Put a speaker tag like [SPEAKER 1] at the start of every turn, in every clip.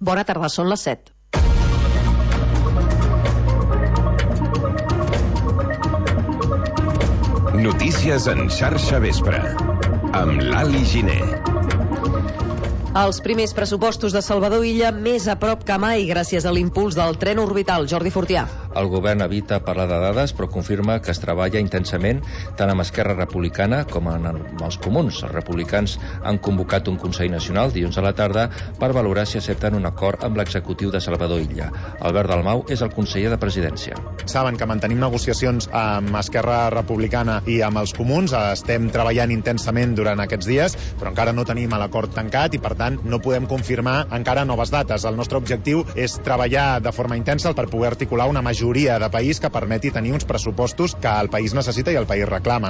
[SPEAKER 1] Bona tarda, són les 7.
[SPEAKER 2] Notícies en xarxa vespre, amb Lali Giner.
[SPEAKER 1] Els primers pressupostos de Salvador Illa més a prop que mai gràcies a l'impuls del tren orbital. Jordi Fortià.
[SPEAKER 3] El govern evita parlar de dades, però confirma que es treballa intensament tant amb Esquerra Republicana com amb els comuns. Els republicans han convocat un Consell Nacional dilluns a la tarda per valorar si accepten un acord amb l'executiu de Salvador Illa. Albert Dalmau és el conseller de Presidència.
[SPEAKER 4] Saben que mantenim negociacions amb Esquerra Republicana i amb els comuns. Estem treballant intensament durant aquests dies, però encara no tenim l'acord tancat i, per tant, no podem confirmar encara noves dates. El nostre objectiu és treballar de forma intensa per poder articular una majoria de país que permeti tenir uns pressupostos que el país necessita i el país reclama.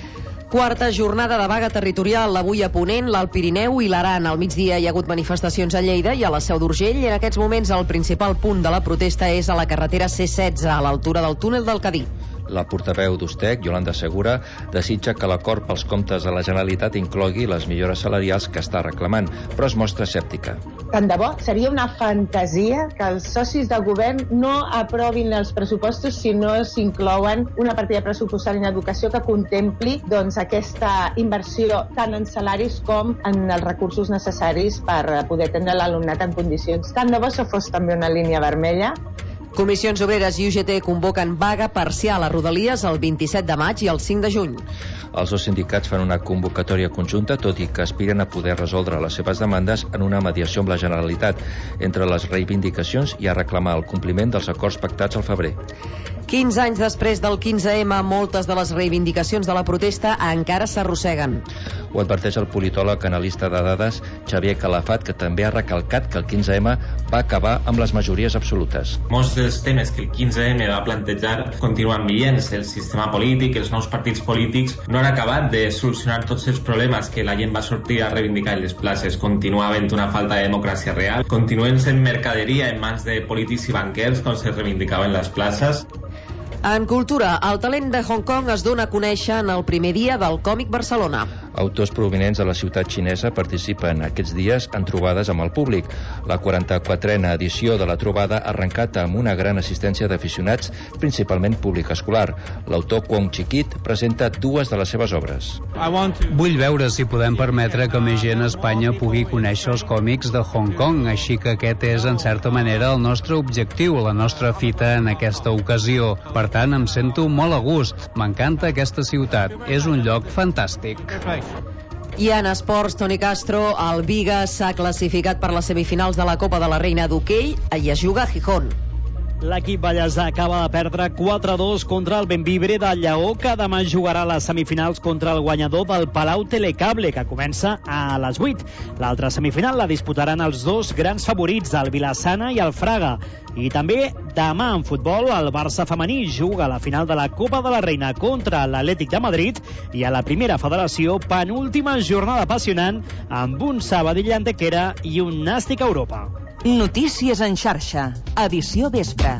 [SPEAKER 1] Quarta jornada de vaga territorial, avui a Ponent, l'Alt Pirineu i l'Aran. Al migdia hi ha hagut manifestacions a Lleida i a la Seu d'Urgell, i en aquests moments el principal punt de la protesta és a la carretera C16, a l'altura del túnel del Cadí.
[SPEAKER 3] La portaveu d'Ustec, Yolanda Segura, desitja que l'acord pels comptes de la Generalitat inclogui les millores salarials que està reclamant, però es mostra escèptica.
[SPEAKER 5] Tant de bo, seria una fantasia que els socis de govern no aprovin els pressupostos si no s'inclouen una partida pressupostària en educació que contempli aquesta inversió tant en salaris com en els recursos necessaris per poder atendre l'alumnat en condicions. Tant de bo això fos també una línia vermella.
[SPEAKER 1] Comissions Obreres i UGT convoquen vaga parcial a Rodalies el 27 de maig i el 5 de juny.
[SPEAKER 3] Els dos sindicats fan una convocatòria conjunta, tot i que aspiren a poder resoldre les seves demandes en una mediació amb la Generalitat. Entre les reivindicacions hi ha reclamar el compliment dels acords pactats al febrer.
[SPEAKER 1] 15 anys després del 15M, moltes de les reivindicacions de la protesta encara s'arrosseguen.
[SPEAKER 3] Ho adverteix el politòleg analista de dades Xavier Calafat, que també ha recalcat que el 15M va acabar amb les majories absolutes.
[SPEAKER 6] Molts dels temes que el 15M va plantejar continuen vigents. El sistema polític, els nous partits polítics no han acabat de solucionar tots els problemes que la gent va sortir a reivindicar en les places. Continua havent una falta de democràcia real. Continuen sent mercaderia en mans de polítics i banquers, com se reivindicava en les places.
[SPEAKER 1] En cultura, el talent de Hong Kong es dona a conèixer en el primer dia del Còmic Barcelona.
[SPEAKER 3] Autors provinents de la ciutat xinesa participen aquests dies en trobades amb el públic. La 44a edició de la trobada ha arrencat amb una gran assistència d'aficionats, principalment públic escolar. L'autor Kwong Chi-kit presenta dues de les seves obres.
[SPEAKER 7] Vull veure si podem permetre que més gent a Espanya pugui conèixer els còmics de Hong Kong, així que aquest és, en certa manera, el nostre objectiu, la nostra fita en aquesta ocasió. Per tant, em sento molt a gust. M'encanta aquesta ciutat. És un lloc fantàstic.
[SPEAKER 1] I en esports, Toni Castro, el Vigas s'ha classificat per les semifinals de la Copa de la Reina d'hoquei i es juga a Gijón.
[SPEAKER 8] L'equip ballesà acaba de perdre 4-2 contra el Bembibre de Lleó, que demà jugarà les semifinals contra el guanyador del Palau Telecable, que comença a les 8. L'altra semifinal la disputaran els dos grans favorits, el Vilassana i el Fraga. I també demà en futbol el Barça femení juga a la final de la Copa de la Reina contra l'Atlètic de Madrid, i a la primera federació penúltima jornada apassionant amb un Sabadell Antequera i un Nàstic a Europa.
[SPEAKER 9] Notícies en xarxa, edició vespre.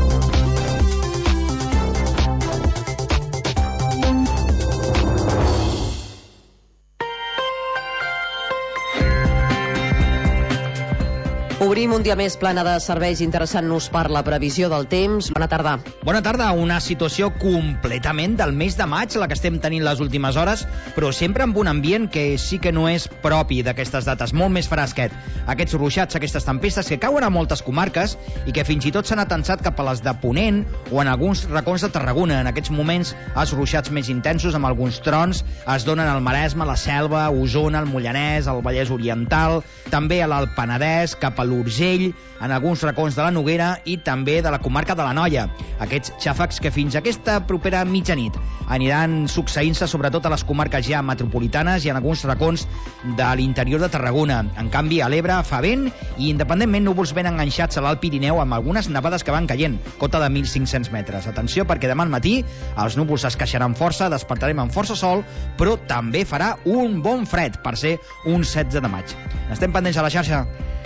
[SPEAKER 1] Obrim un dia més plana de serveis, interessant-nos per la previsió del temps. Bona tarda.
[SPEAKER 10] Bona tarda. Una situació completament del mes de maig, la que estem tenint les últimes hores, però sempre amb un ambient que sí que no és propi d'aquestes dates, molt més fresquet. Aquests ruixats, aquestes tempestes que cauen a moltes comarques i que fins i tot s'han atensat cap a les de Ponent o en alguns racons de Tarragona. En aquests moments, els ruixats més intensos, amb alguns trons, es donen al Maresme, la Selva, Osona, el Mollanès, el Vallès Oriental, també a l'Alt Penedès, cap a l'Urgell, en alguns racons de la Noguera i també de la comarca de l'Anoia. Aquests xàfecs que fins a aquesta propera mitjanit aniran succeint-se sobretot a les comarques ja metropolitanes i en alguns racons de l'interior de Tarragona. En canvi, a l'Ebre fa vent i independentment núvols ben enganxats a l'Alt Pirineu amb algunes nevades que van caient, cota de 1.500 metres. Atenció, perquè demà al matí els núvols es queixaran força, despertarem amb força sol, però també farà un bon fred per ser un 16 de maig. Estem pendents a la xarxa.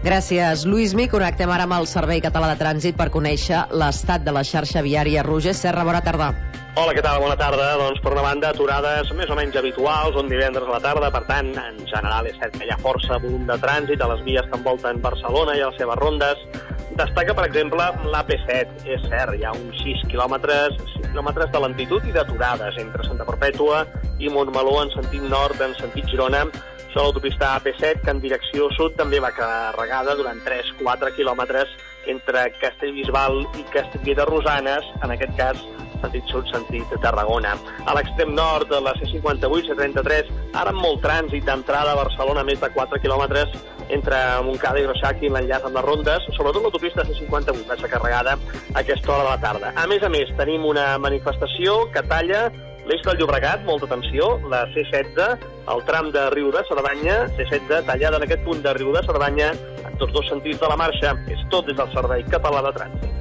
[SPEAKER 1] Gràcies, Lluís-Mi. Connectem ara amb el Servei Català de Trànsit per conèixer l'estat de la xarxa viària. Roger Serra, bona tarda.
[SPEAKER 11] Hola, què tal? Bona tarda. Doncs, per una banda, aturades més o menys habituals, on divendres a la tarda, per tant, en general és cert que hi ha força volum de trànsit a les vies que envolten Barcelona i a les seves rondes. Destaca, per exemple, l'AP7. És cert, hi ha uns 6 quilòmetres de lentitud i d'aturades entre Santa Perpètua i Montmeló en sentit nord, en sentit Girona. Això l'autopista AP7, que en direcció sud també va carregada durant 3-4 quilòmetres entre Castellbisbal i Castellví de Rosanes, en aquest cas sentit sud, sentit Tarragona. A l'extrem nord de la C58, C33, ara amb molt trànsit d'entrada a Barcelona, més de 4 quilòmetres entre Montcada i Reixac i l'enllaç amb les rondes, sobretot l'autopista C58 va ser carregada a aquesta hora de la tarda. A més, tenim una manifestació que talla l'eix del Llobregat, molta atenció, la C16, el tram de Riu de Cerdanya, C16 tallada en aquest punt de Riu de Cerdanya, en tots dos sentits de la marxa. És tot des del Servei Català de Trànsit.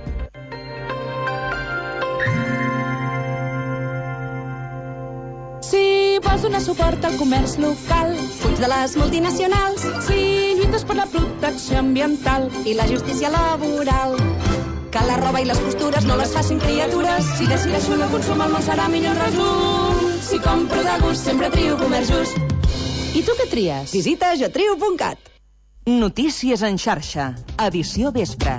[SPEAKER 12] Si vols donar suport al comerç local, fuig de les multinacionals. Si lluites per la protecció ambiental i la justícia laboral, que la roba i les costures no les facin criatures. Si decideixo no consum, el món serà millor resum. Si compro de gust, sempre trio comerç just. I tu què tries?
[SPEAKER 9] Visita jatrio.cat. Notícies en xarxa. Edició vespre.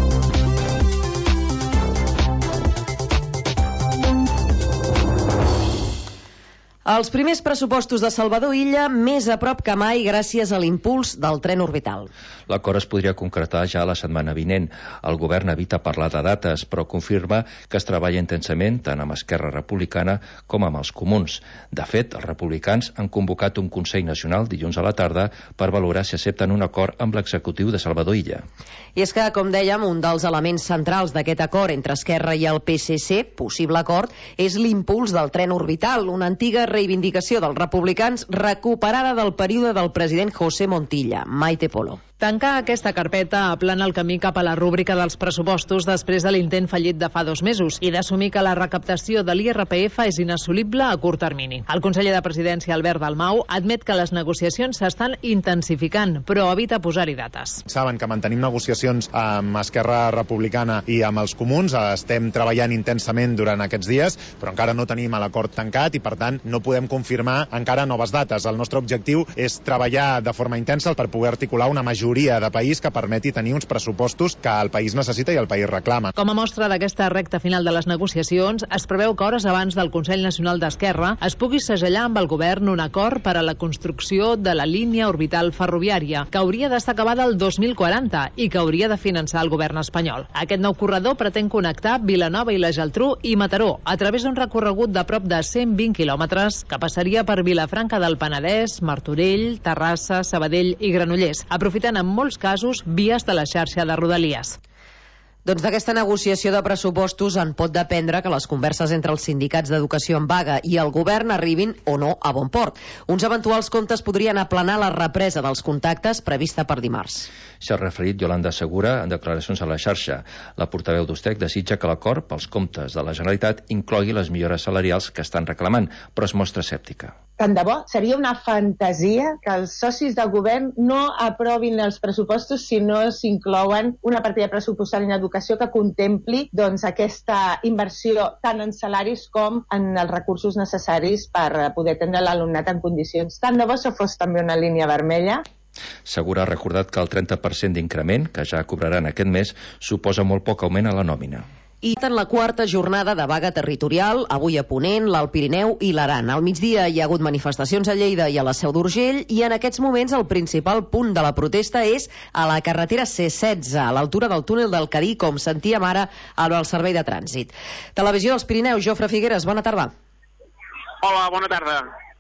[SPEAKER 1] Els primers pressupostos de Salvador Illa més a prop que mai gràcies a l'impuls del tren orbital.
[SPEAKER 3] L'acord es podria concretar ja la setmana vinent. El govern evita parlar de dates, però confirma que es treballa intensament tant amb Esquerra Republicana com amb els comuns. De fet, els republicans han convocat un Consell Nacional dilluns a la tarda per valorar si accepten un acord amb l'executiu de Salvador Illa.
[SPEAKER 1] I és que, com dèiem, un dels elements centrals d'aquest acord entre Esquerra i el PSC, possible acord, és l'impuls del tren orbital, una antiga reivindicació dels republicans recuperada del període del president José Montilla. Maite Polo.
[SPEAKER 13] Tancar aquesta carpeta aplana el camí cap a la rúbrica dels pressupostos després de l'intent fallit de fa 2 mesos i d'assumir que la recaptació de l'IRPF és inassolible a curt termini. El conseller de Presidència, Albert Dalmau, admet que les negociacions s'estan intensificant, però evita posar-hi dates.
[SPEAKER 4] Saben que mantenim negociacions amb Esquerra Republicana i amb els comuns. Estem treballant intensament durant aquests dies, però encara no tenim l'acord tancat i, per tant, no podem confirmar encara noves dates. El nostre objectiu és treballar de forma intensa per poder articular una majoria de país que permeti tenir uns pressupostos que el país necessita i el país reclama.
[SPEAKER 13] Com a mostra d'aquesta recta final de les negociacions, es preveu que hores abans del Consell Nacional d'Esquerra es pugui segellar amb el govern un acord per a la construcció de la línia orbital ferroviària, que hauria d'estar acabada el 2040 i que hauria de finançar el govern espanyol. Aquest nou corredor pretén connectar Vilanova i la Geltrú i Mataró a través d'un recorregut de prop de 120 quilòmetres que passaria per Vilafranca del Penedès, Martorell, Terrassa, Sabadell i Granollers, aprofitant en molts casos vies de la xarxa de Rodalies.
[SPEAKER 1] Doncs d'aquesta negociació de pressupostos en pot dependre que les converses entre els sindicats d'educació en vaga i el govern arribin o no a bon port. Uns eventuals comptes podrien aplanar la represa dels contactes prevista per dimarts.
[SPEAKER 3] S'ha referit Yolanda Segura en declaracions a la xarxa. La portaveu d'Ustec desitja que l'acord pels comptes de la Generalitat inclogui les millores salarials que estan reclamant, però es mostra escèptica.
[SPEAKER 5] Tant de bo, seria una fantasia que els socis de govern no aprovin els pressupostos si no s'inclouen una partida pressupostària en educació que contempli aquesta inversió tant en salaris com en els recursos necessaris per poder atendre l'alumnat en condicions. Tant de bo això fos també una línia vermella.
[SPEAKER 3] Segura ha recordat que el 30% d'increment, que ja cobraran aquest mes, suposa molt poc augment a la nòmina.
[SPEAKER 1] I en la quarta jornada de vaga territorial, avui a Ponent, l'Alt Pirineu i l'Aran. Al migdia hi ha hagut manifestacions a Lleida i a la Seu d'Urgell i en aquests moments el principal punt de la protesta és a la carretera C16, a l'altura del túnel del Cadí, com sentíem ara al Servei de Trànsit. Televisió dels Pirineus, Jofre Figueres, bona tarda.
[SPEAKER 14] Hola, bona tarda.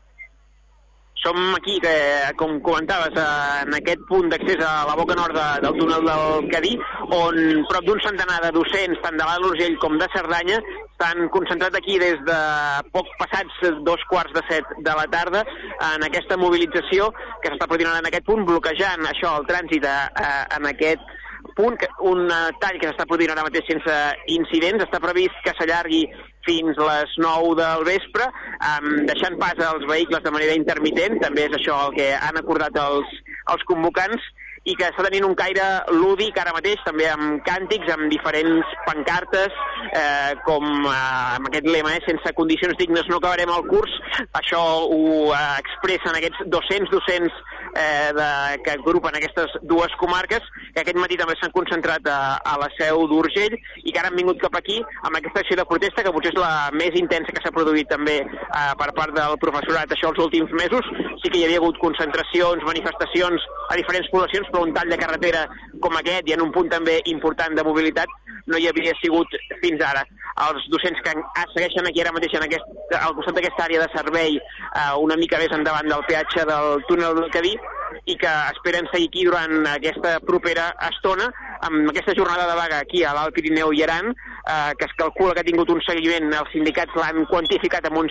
[SPEAKER 14] Som aquí, com comentaves, en aquest punt d'accés a la boca nord del túnel del Cadí, on prop d'un centenar de docents, tant de l'Alt Urgell com de Cerdanya, estan concentrats aquí des de poc passats 2:15 de la tarda en aquesta mobilització que s'està produint en aquest punt, bloquejant això, el trànsit en aquest punt, un tall que s'està produint ara mateix sense incidents. Està previst que s'allargui fins les 9 del vespre, deixant pas als vehicles de manera intermitent. També és això el que han acordat els convocants. i que està tenint un caire lúdic ara mateix, també amb càntics, amb diferents pancartes, com amb aquest lema, sense condicions dignes no acabarem el curs. Això ho expressen aquests 200 docents que agrupen aquestes dues comarques, que aquest matí també s'han concentrat a la Seu d'Urgell i que ara han vingut cap aquí amb aquesta acció de protesta, que potser és la més intensa que s'ha produït també per part del professorat això els últims mesos. Sí que hi havia hagut concentracions, manifestacions a diferents poblacions, però un tall de carretera com aquest i en un punt també important de mobilitat no hi havia sigut fins ara. Els docents que segueixen aquí ara mateix al costat d'aquesta àrea de servei, una mica més endavant del peatge del túnel del Cadí, i que esperen seguir aquí durant aquesta propera estona amb aquesta jornada de vaga aquí a l'Alt Pirineu i Aran, que es calcula que ha tingut un seguiment, els sindicats l'han quantificat amb un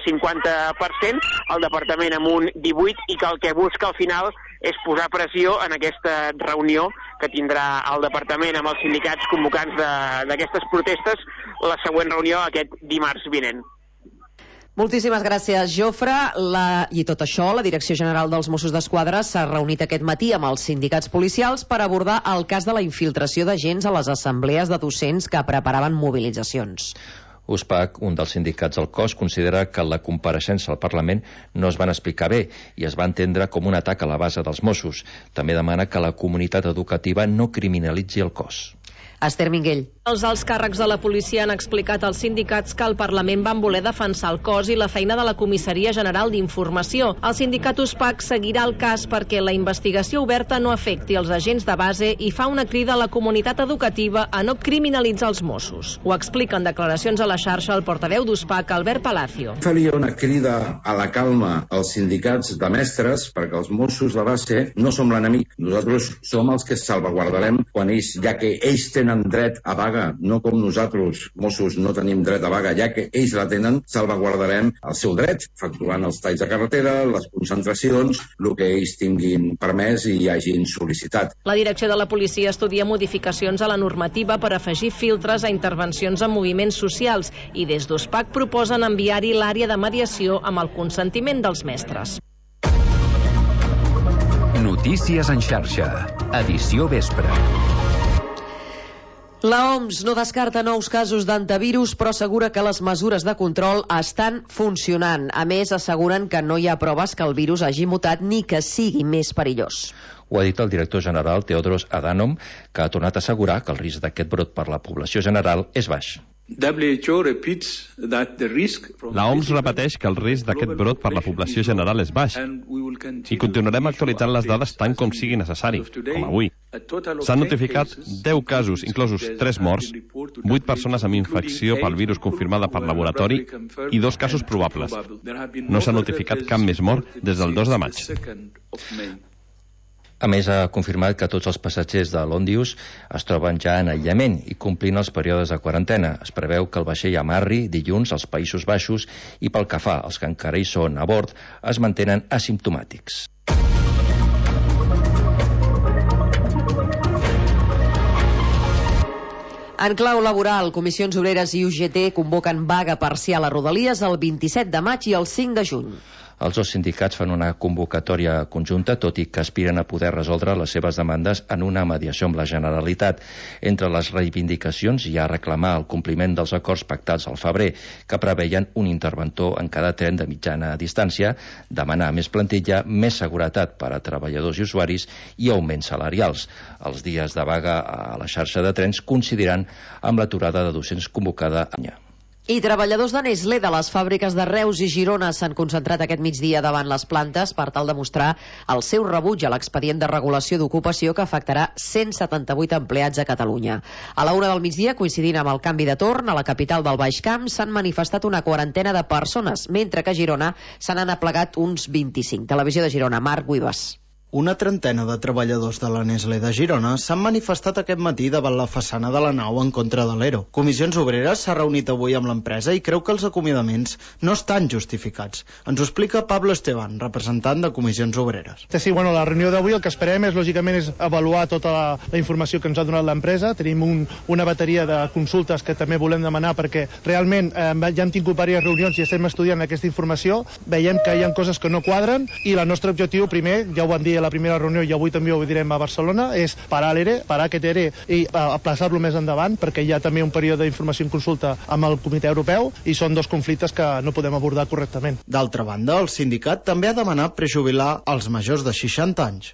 [SPEAKER 14] 50%, el departament amb un 18%, i que el que busca al final és posar pressió en aquesta reunió que tindrà el departament amb els sindicats convocants d'aquestes protestes, la següent reunió aquest dimarts vinent.
[SPEAKER 1] Moltíssimes gràcies, Jofre. I tot això, la Direcció General dels Mossos d'Esquadra s'ha reunit aquest matí amb els sindicats policials per abordar el cas de la infiltració d'agents a les assemblees de docents que preparaven mobilitzacions.
[SPEAKER 3] USPAC, un dels sindicats del cos, considera que la compareixença al Parlament no es van explicar bé i es va entendre com un atac a la base dels Mossos. També demana que la comunitat educativa no criminalitzi el cos.
[SPEAKER 1] Esther Minguell.
[SPEAKER 15] Els alts càrrecs de la policia han explicat als sindicats que al Parlament van voler defensar el cos i la feina de la Comissaria General d'Informació. El sindicat USPAC seguirà el cas perquè la investigació oberta no afecti els agents de base i fa una crida a la comunitat educativa a no criminalitzar els Mossos. Ho explica en declaracions a la xarxa el portaveu d'USPAC, Albert Palacio.
[SPEAKER 16] Faria una crida a la calma als sindicats de mestres perquè els Mossos de base no som l'enemic. Nosaltres som els que salvaguardarem quan ja que ells tenen dret a vaga, no com nosaltres, Mossos, no tenim dret a vaga, ja que ells la tenen, salvaguardarem el seu dret, facturant els talls de carretera, les concentracions, el que ells tinguin permès i hagin sol·licitat.
[SPEAKER 15] La direcció de la policia estudia modificacions a la normativa per afegir filtres a intervencions en moviments socials i des d'USPAC proposen enviar-hi l'àrea de mediació amb el consentiment dels mestres.
[SPEAKER 2] Notícies en xarxa, edició vespre.
[SPEAKER 1] La OMS no descarta nous casos d'antivirus, però assegura que les mesures de control estan funcionant. A més, asseguren que no hi ha proves que el virus hagi mutat ni que sigui més perillós.
[SPEAKER 3] Ho ha dit el director general Tedros Adhanom, que ha tornat a assegurar que el risc d'aquest brot per la població general és baix.
[SPEAKER 17] La OMS repeteix que el risc d'aquest brot per la població general és baix i continuarem actualitzant les dades tant com sigui necessari, com avui. S'han notificat 10 casos, inclosos 3 morts, 8 persones amb infecció pel virus confirmada per laboratori i 2 casos probables. No s'ha notificat cap més mort des del 2 de maig.
[SPEAKER 3] A més, ha confirmat que tots els passatgers de l'Ondius es troben ja en aïllament i complint els períodes de quarantena. Es preveu que el vaixell amarri dilluns als Països Baixos i pel que fa als que encara hi són a bord es mantenen asimptomàtics.
[SPEAKER 1] En clau laboral, Comissions Obreres i UGT convoquen vaga parcial a Rodalies el 27 de maig i el 5 de juny.
[SPEAKER 3] Els dos sindicats fan una convocatòria conjunta, tot i que aspiren a poder resoldre les seves demandes en una mediació amb la Generalitat. Entre les reivindicacions hi ha reclamar el compliment dels acords pactats al febrer, que preveien un interventor en cada tren de mitjana distància, demanar més plantilla, més seguretat per a treballadors i usuaris i augments salarials. Els dies de vaga a la xarxa de trens coincidiran amb l'aturada de docents convocada a l'any.
[SPEAKER 1] I treballadors de Nestlé de les fàbriques de Reus i Girona s'han concentrat aquest migdia davant les plantes per tal de mostrar el seu rebuig a l'expedient de regulació d'ocupació que afectarà 178 empleats a Catalunya. A la 1 del migdia, coincidint amb el canvi de torn, a la capital del Baix Camp s'han manifestat una quarantena de persones, mentre que a Girona se n'han aplegat uns 25. Televisió de Girona, Marc Guibas.
[SPEAKER 18] Una trentena de treballadors de la Nestlé de Girona s'han manifestat aquest matí davant la façana de la nau en contra de l'ERO. Comissions Obreres s'ha reunit avui amb l'empresa i creu que els acomiadaments no estan justificats. Ens ho explica Pablo Esteban, representant de Comissions Obreres.
[SPEAKER 19] Sí, bueno, la reunió d'avui el que esperem és, lògicament, és avaluar tota la informació que ens ha donat l'empresa. Tenim una bateria de consultes que també volem demanar perquè realment ja hem tingut diverses reunions i estem estudiant aquesta informació. Veiem que hi ha coses que no quadren i el nostre objectiu, primer, ja ho vam dir a la primera reunió i avui també ho direm a Barcelona, és parar l'ERE, parar aquest ERE i aplaçar-lo més endavant, perquè hi ha també un període d'informació i consulta amb el Comitè Europeu i són dos conflictes que no podem abordar correctament.
[SPEAKER 18] D'altra banda, el sindicat també ha demanat prejubilar els majors de 60 anys.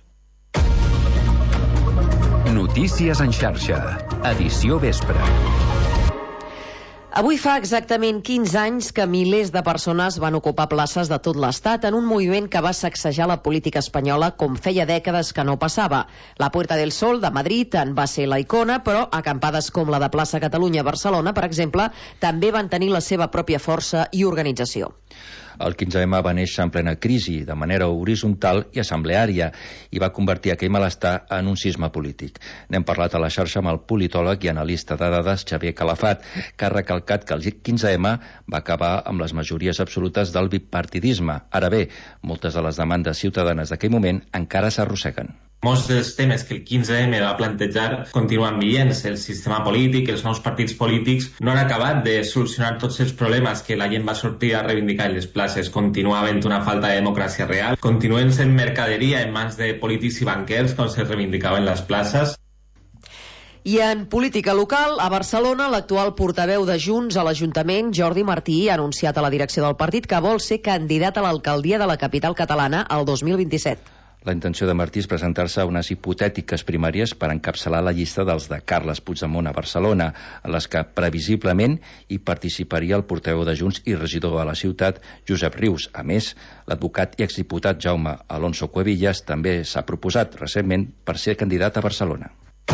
[SPEAKER 2] Notícies en xarxa, edició vespre.
[SPEAKER 1] Avui fa exactament 15 anys que milers de persones van ocupar places de tot l'Estat en un moviment que va sacsejar la política espanyola com feia dècades que no passava. La Puerta del Sol de Madrid en va ser la icona, però acampades com la de Plaça Catalunya a Barcelona, per exemple, també van tenir la seva pròpia força i organització.
[SPEAKER 3] El 15M va néixer en plena crisi, de manera horitzontal i assembleària, i va convertir aquell malestar en un sisme polític. N'hem parlat a la xarxa amb el politòleg i analista de dades Xavier Calafat, que ha recalcat que el 15M va acabar amb les majories absolutes del bipartidisme. Ara bé, moltes de les demandes ciutadanes d'aquell moment encara s'arrosseguen.
[SPEAKER 6] Molts dels temes que el 15M va plantejar continuen vigents. El sistema polític, els nous partits polítics no han acabat de solucionar tots els problemes que la gent va sortir a reivindicar en les places. Continua havent una falta de democràcia real. Continuen sent mercaderia en mans de polítics i banquers, com se reivindicaven les places.
[SPEAKER 1] I en política local, a Barcelona, l'actual portaveu de Junts a l'Ajuntament, Jordi Martí, ha anunciat a la direcció del partit que vol ser candidat a l'alcaldia de la capital catalana el 2027.
[SPEAKER 3] La intenció de Martí és presentar-se a unes hipotètiques primàries per encapçalar la llista dels de Carles Puigdemont a Barcelona, en les que previsiblement hi participaria el portaveu de Junts i regidor de la ciutat, Josep Rius. A més, l'advocat i exdiputat Jaume Alonso Cuevillas també s'ha proposat recentment per ser candidat a Barcelona.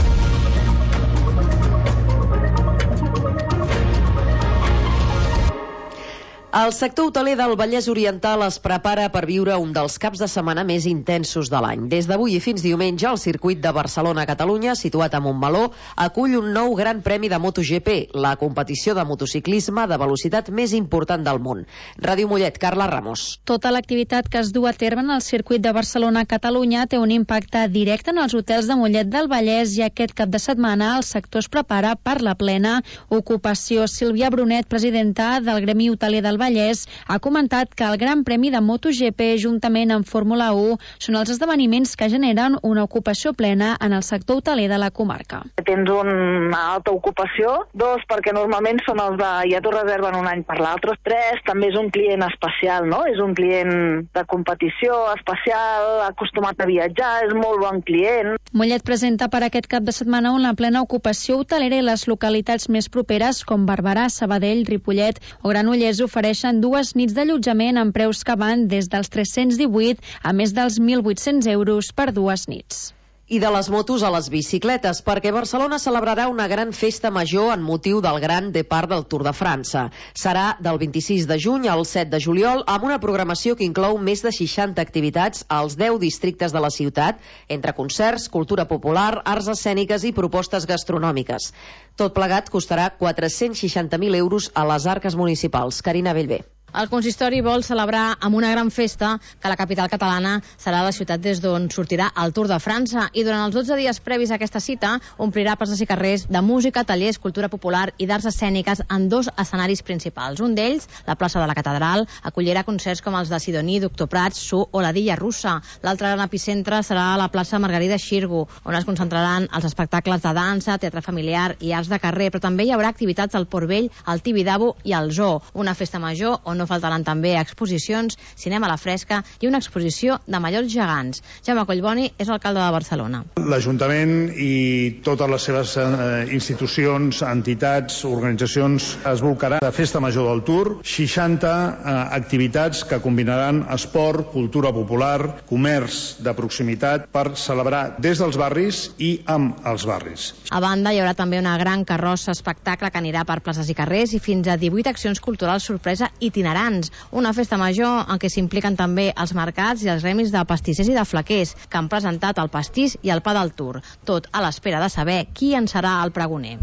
[SPEAKER 1] El sector hoteler del Vallès Oriental es prepara per viure un dels caps de setmana més intensos de l'any. Des d'avui i fins diumenge, el circuit de Barcelona-Catalunya, situat a Montmeló, acull un nou gran premi de MotoGP, la competició de motociclisme de velocitat més important del món. Ràdio Mollet, Carla Ramos.
[SPEAKER 20] Tota l'activitat que es du a terme en el circuit de Barcelona-Catalunya té un impacte directe en els hotels de Mollet del Vallès i aquest cap de setmana el sector es prepara per la plena ocupació. Sílvia Brunet, presidenta del Gremi Hoteler del Vallès, ha comentat que el Gran Premi de MotoGP juntament amb Fórmula 1 són els esdeveniments que generen una ocupació plena en el sector hoteler de la comarca.
[SPEAKER 21] Tens una alta ocupació, 2 perquè normalment són els de ja t'ho reserven un any per l'altre, 3 també és un client especial, no? És un client de competició especial, acostumat a viatjar, és molt bon client.
[SPEAKER 20] Mollet presenta per aquest cap de setmana una plena ocupació hotelera i les localitats més properes com Barberà, Sabadell, Ripollet o Granollers ofereixen 2 nits d'allotjament amb preus que van des dels 318 a més dels 1.800 euros per 2 nits.
[SPEAKER 1] I de les motos a les bicicletes, perquè Barcelona celebrarà una gran festa major en motiu del Gran Depart del Tour de França. Serà del 26 de juny al 7 de juliol, amb una programació que inclou més de 60 activitats als 10 districtes de la ciutat, entre concerts, cultura popular, arts escèniques i propostes gastronòmiques. Tot plegat costarà 460.000 euros a les arques municipals. Carina Bellver.
[SPEAKER 22] El consistori vol celebrar amb una gran festa que la capital catalana serà la ciutat des d'on sortirà el Tour de França i durant els 12 dies previs a aquesta cita omplirà places i carrers de música, tallers, cultura popular i d'arts escèniques en 2 escenaris principals. Un d'ells, la plaça de la Catedral, acollirà concerts com els de Sidoní, Doctor Prats, Su o la Dilla Russa. L'altre gran epicentre serà a la plaça Margarida Xirgu, on es concentraran els espectacles de dansa, teatre familiar i arts de carrer, però també hi haurà activitats al Port Vell, al Tibidabo i al Zoo. Una festa major on no faltaran també exposicions, cinema a la fresca i una exposició de mallorcs gegants. Jaume Collboni és alcalde de Barcelona.
[SPEAKER 23] L'Ajuntament i totes les seves institucions, entitats, organitzacions es bolcarà de Festa Major del Tour, 60 activitats que combinaran esport, cultura popular, comerç de proximitat per celebrar des dels barris i amb els barris.
[SPEAKER 22] A banda, hi haurà també una gran carrossa espectacle que anirà per places i carrers i fins a 18 accions culturals sorpresa itinerants. Una festa major en què s'impliquen també els mercats i els gremis de pastissers i de flaquers que han presentat el pastís i el pa del Tour, tot a l'espera de saber qui en serà el pregoner.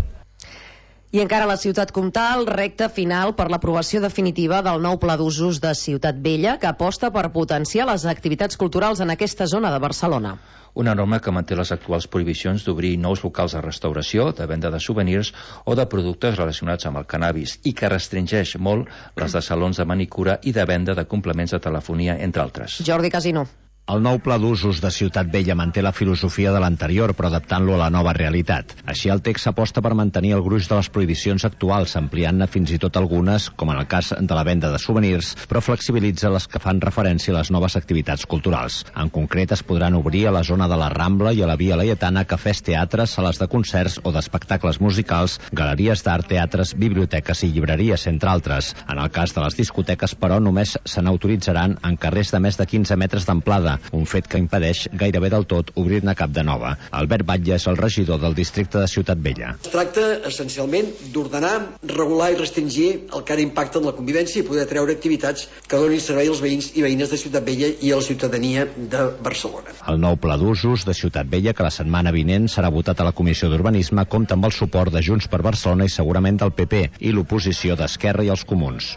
[SPEAKER 1] I encara a la Ciutat Comtal, recta final per l'aprovació definitiva del nou pla d'usos de Ciutat Vella, que aposta per potenciar les activitats culturals en aquesta zona de Barcelona.
[SPEAKER 3] Una norma que manté les actuals prohibicions d'obrir nous locals de restauració, de venda de souvenirs o de productes relacionats amb el cannabis i que restringeix molt les de salons de manicura i de venda de complements de telefonia, entre altres.
[SPEAKER 1] Jordi Casino.
[SPEAKER 7] El nou pla d'usos de Ciutat Vella manté la filosofia de l'anterior, però adaptant-lo a la nova realitat. Així, el text aposta per mantenir el gruix de les prohibicions actuals, ampliant-ne fins i tot algunes, com en el cas de la venda de souvenirs, però flexibilitza les que fan referència a les noves activitats culturals. En concret, es podran obrir a la zona de la Rambla i a la Via Laietana cafès, teatres, sales de concerts o d'espectacles musicals, galeries d'art, teatres, biblioteques i llibreries, entre altres. En el cas de les discoteques, però, només se n'autoritzaran en carrers de més de 15 metres d'amplada, un fet que impedeix gairebé del tot obrir-ne cap de nova. Albert Batlle és el regidor del districte de Ciutat Vella.
[SPEAKER 8] Es tracta, essencialment, d'ordenar, regular i restringir el que ara impacta en la convivència i poder treure activitats que donin servei als veïns i veïnes de Ciutat Vella i a la ciutadania de Barcelona.
[SPEAKER 7] El nou pla d'usos de Ciutat Vella, que la setmana vinent serà votat a la Comissió d'Urbanisme, compta amb el suport de Junts per Barcelona i segurament del PP i l'oposició d'Esquerra i els Comuns.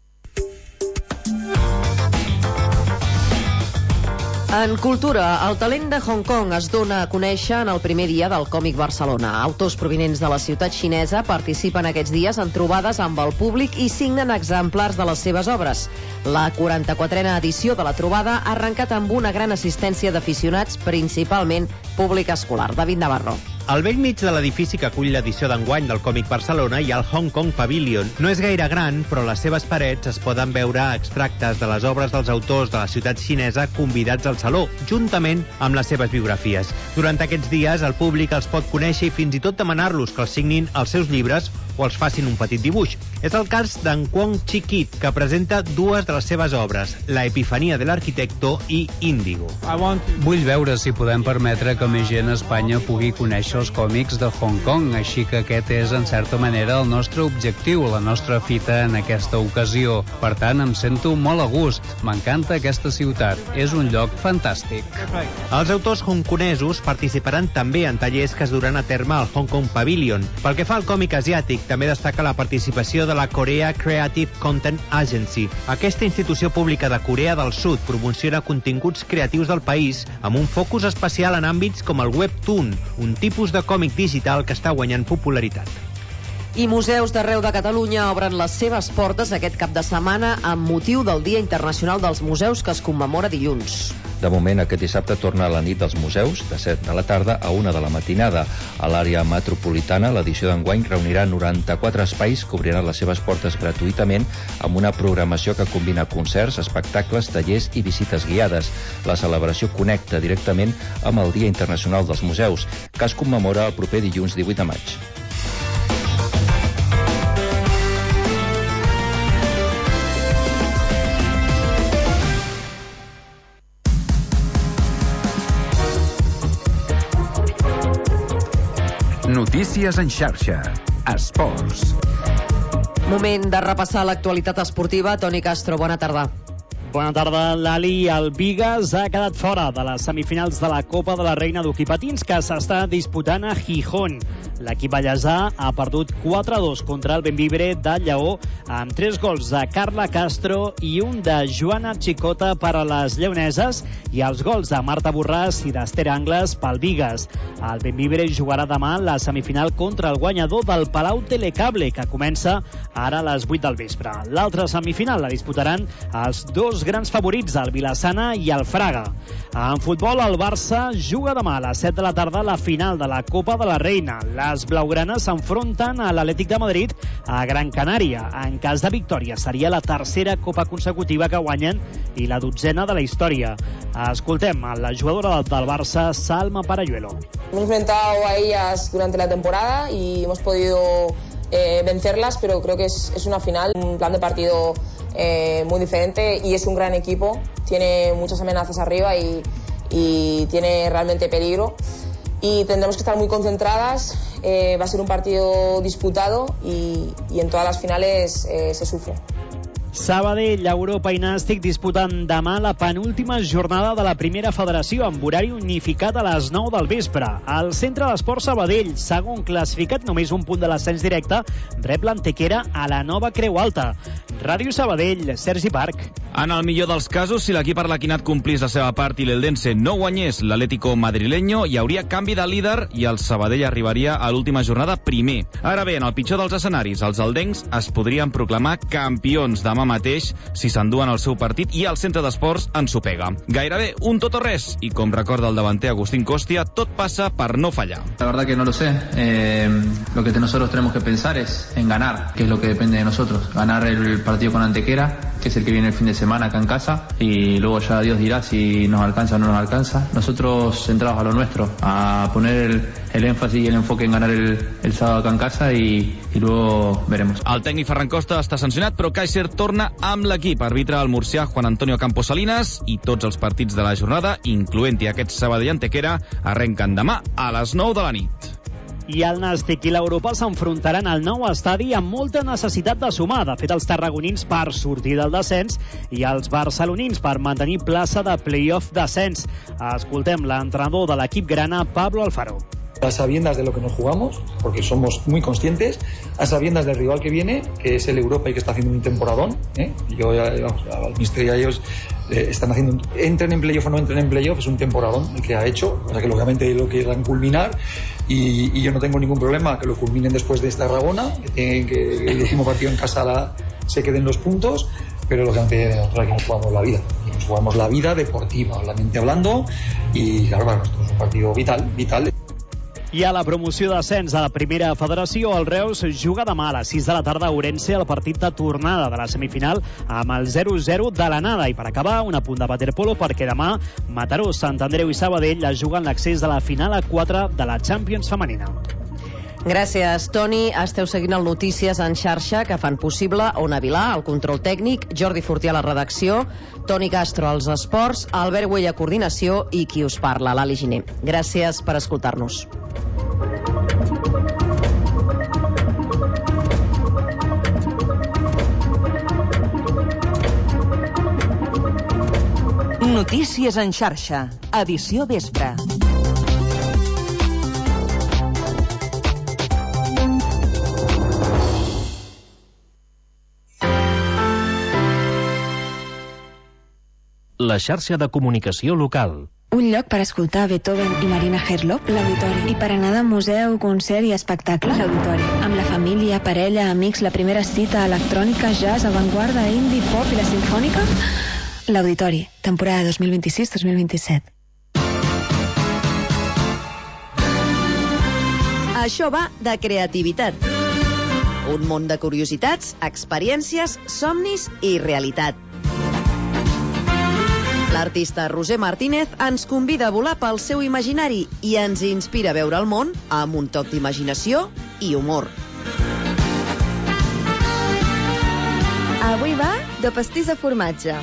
[SPEAKER 1] En cultura, el talent de Hong Kong es dona a conèixer en el primer dia del Còmic Barcelona. Autors provinents de la ciutat xinesa participen aquests dies en trobades amb el públic i signen exemplars de les seves obres. La 44a edició de la trobada ha arrencat amb una gran assistència d'aficionats, principalment públic escolar. David Navarro.
[SPEAKER 10] Al vell mig de l'edifici que acull l'edició d'enguany del Còmic Barcelona hi ha el Hong Kong Pavilion. No és gaire gran, però a les seves parets es poden veure extractes de les obres dels autors de la ciutat xinesa convidats al saló, juntament amb les seves biografies. Durant aquests dies, el públic els pot conèixer i fins i tot demanar-los que els signin els seus llibres o els facin un petit dibuix. És el cas d'en Kwong Chi-kit, que presenta dues de les seves obres, La epifania de l'arquitecto i Índigo.
[SPEAKER 24] Vull veure si podem permetre que més gent a Espanya pugui conèixer els còmics de Hong Kong, així que aquest és, en certa manera, el nostre objectiu, la nostra fita en aquesta ocasió. Per tant, em sento molt a gust. M'encanta aquesta ciutat. És un lloc fantàstic.
[SPEAKER 10] Els autors hongkonesos participaran també en tallers que es duran a terme al Hong Kong Pavilion. Pel que fa al còmic asiàtic, també destaca la participació de la Korea Creative Content Agency. Aquesta institució pública de Corea del Sud promociona continguts creatius del país amb un focus especial en àmbits com el webtoon, un tipus de còmic digital que està guanyant popularitat.
[SPEAKER 1] I museus d'arreu de Catalunya obren les seves portes aquest cap de setmana amb motiu del Dia Internacional dels Museus que es commemora dilluns.
[SPEAKER 3] De moment, aquest dissabte torna a la nit dels museus, de 7 de la tarda a 1 de la matinada. A l'àrea metropolitana, l'edició d'enguany reunirà 94 espais que obriran les seves portes gratuïtament amb una programació que combina concerts, espectacles, tallers i visites guiades. La celebració connecta directament amb el Dia Internacional dels Museus, que es commemora el proper dilluns 18 de maig.
[SPEAKER 2] Notícies en xarxa. Esports.
[SPEAKER 1] Moment de repassar l'actualitat esportiva. Toni Castro, bona tarda.
[SPEAKER 25] Bona tarda, Lali. El Vigas ha quedat fora de les semifinals de la Copa de la Reina d'Hoquei Patins que s'està disputant a Gijón. L'equip ballesà ha perdut 4-2 contra el Bembibre de Lleó amb 3 gols de Carla Castro i un de Joana Chicota per a les lleoneses i els gols de Marta Borràs i d'Ester Angles pel Vigas. El Bembibre jugarà demà la semifinal contra el guanyador del Palau Telecable, que comença ara a les 8 del vespre. L'altra semifinal la disputaran els dos grans favorits, el Vilassana i el Fraga. En futbol, el Barça juga demà a les 7 de la tarda la final de la Copa de la Reina. Les blaugranes s'enfronten a l'Atlètic de Madrid a Gran Canària. En cas de victòria, seria la tercera Copa consecutiva que guanyen i la 12ª de la història. Escoltem a la jugadora del Barça, Salma Parayuelo.
[SPEAKER 26] Hemos enfrentado a ellas durante la temporada y hemos podido vencerlas, pero creo que es una final, un plan de partido muy diferente y es un gran equipo, tiene muchas amenazas arriba y tiene realmente peligro y tendremos que estar muy concentradas, va a ser un partido disputado y en todas las finales se sufre.
[SPEAKER 25] Sabadell, Europa i Nàstic disputen demà la penúltima jornada de la primera federació amb horari unificat a les 9 del vespre. Al centre d'esport Sabadell, segon classificat, només un punt de l'ascens directe, rep l'Antequera a la nova Creu Alta. Ràdio Sabadell, Sergi Parc.
[SPEAKER 27] En el millor dels casos, si l'equip arlequinat complís la seva part i l'Eldense no guanyés l'Atlético madrileño, hi hauria canvi de líder i el Sabadell arribaria a l'última jornada primer. Ara bé, en el pitjor dels escenaris, els aldencs es podrien proclamar campions. Demà demà mateix si s'enduen el seu partit i el centre d'esports ensopega. Gairebé un tot o res, i com recorda el davanter Agustín Costia, tot passa per no fallar.
[SPEAKER 4] La verdad que no lo sé. Lo que nosotros tenemos que pensar es en ganar, que es lo que depende de nosotros. Ganar el partido con Antequera, que es el que viene el fin de semana acá en casa, y luego ya Dios dirá si nos alcanza o no nos alcanza. Nosotros centrados a lo nuestro, a poner el énfasis y el enfoque en ganar el sábado acá en casa y luego veremos.
[SPEAKER 27] El tècnic Ferran Costa està sancionat, però Kaiser torna amb l'equip. Arbitra el murcià Juan Antonio Campos Salinas i tots els partits de la jornada, incloent-hi aquest Sabadell-Antequera, arrenquen demà a les 9 de la nit.
[SPEAKER 25] I el Nàstic i l'Europa s'enfrontaran al nou estadi amb molta necessitat de sumar. De fet, els tarragonins per sortir del descens i els barcelonins per mantenir plaça de play-off descens. Escoltem l'entrenador de l'equip grana, Pablo Alfaro.
[SPEAKER 5] A sabiendas de lo que nos jugamos, porque somos muy conscientes, a sabiendas del rival que viene, que es el Europa y que está haciendo un temporadón. Yo al mister y a ellos están haciendo, entren en playoff o no entren en playoff, es un temporadón el que ha hecho, o sea que lógicamente lo quieran culminar y yo no tengo ningún problema que lo culminen después de esta Tarragona, que el último partido en casa se queden los puntos, pero lógicamente nosotros aquí nos jugamos la vida, y nos jugamos la vida deportiva, la mente hablando, y claro, para nosotros es un partido vital.
[SPEAKER 25] I a la promoció d'ascens a la primera federació, el Reus juga demà a les 6 de la tarda a Ourense el partit de tornada de la semifinal amb el 0-0 de l'anada. I per acabar, un apunt de waterpolo perquè demà Mataró, Sant Andreu i Sabadell es juguen l'accés de la final a 4 de la Champions femenina.
[SPEAKER 1] Gràcies, Toni. Esteu seguint el Notícies en xarxa que fan possible Ona Vilà, el control tècnic, Jordi Fortià a la redacció, Toni Castro als esports, Albert Güell a coordinació i qui us parla, l'Ali Giner. Gràcies per escoltar-nos.
[SPEAKER 9] Notícies en xarxa, edició vespre.
[SPEAKER 11] La xarxa de comunicació local.
[SPEAKER 12] Un lloc per escoltar Beethoven i Marina Herlop, l'Auditori. I per anar de museu, concert i espectacle, l'Auditori. Amb la família, parella, amics, la primera cita, electrònica, jazz, avantguarda, indie, pop i la sinfònica, l'Auditori, temporada 2026-2027.
[SPEAKER 1] Això va de creativitat. Un món de curiositats, experiències, somnis i realitat. L'artista Roser Martínez ens convida a volar pel seu imaginari i ens inspira a veure el món amb un toc d'imaginació i humor.
[SPEAKER 13] Avui va de pastís de formatge.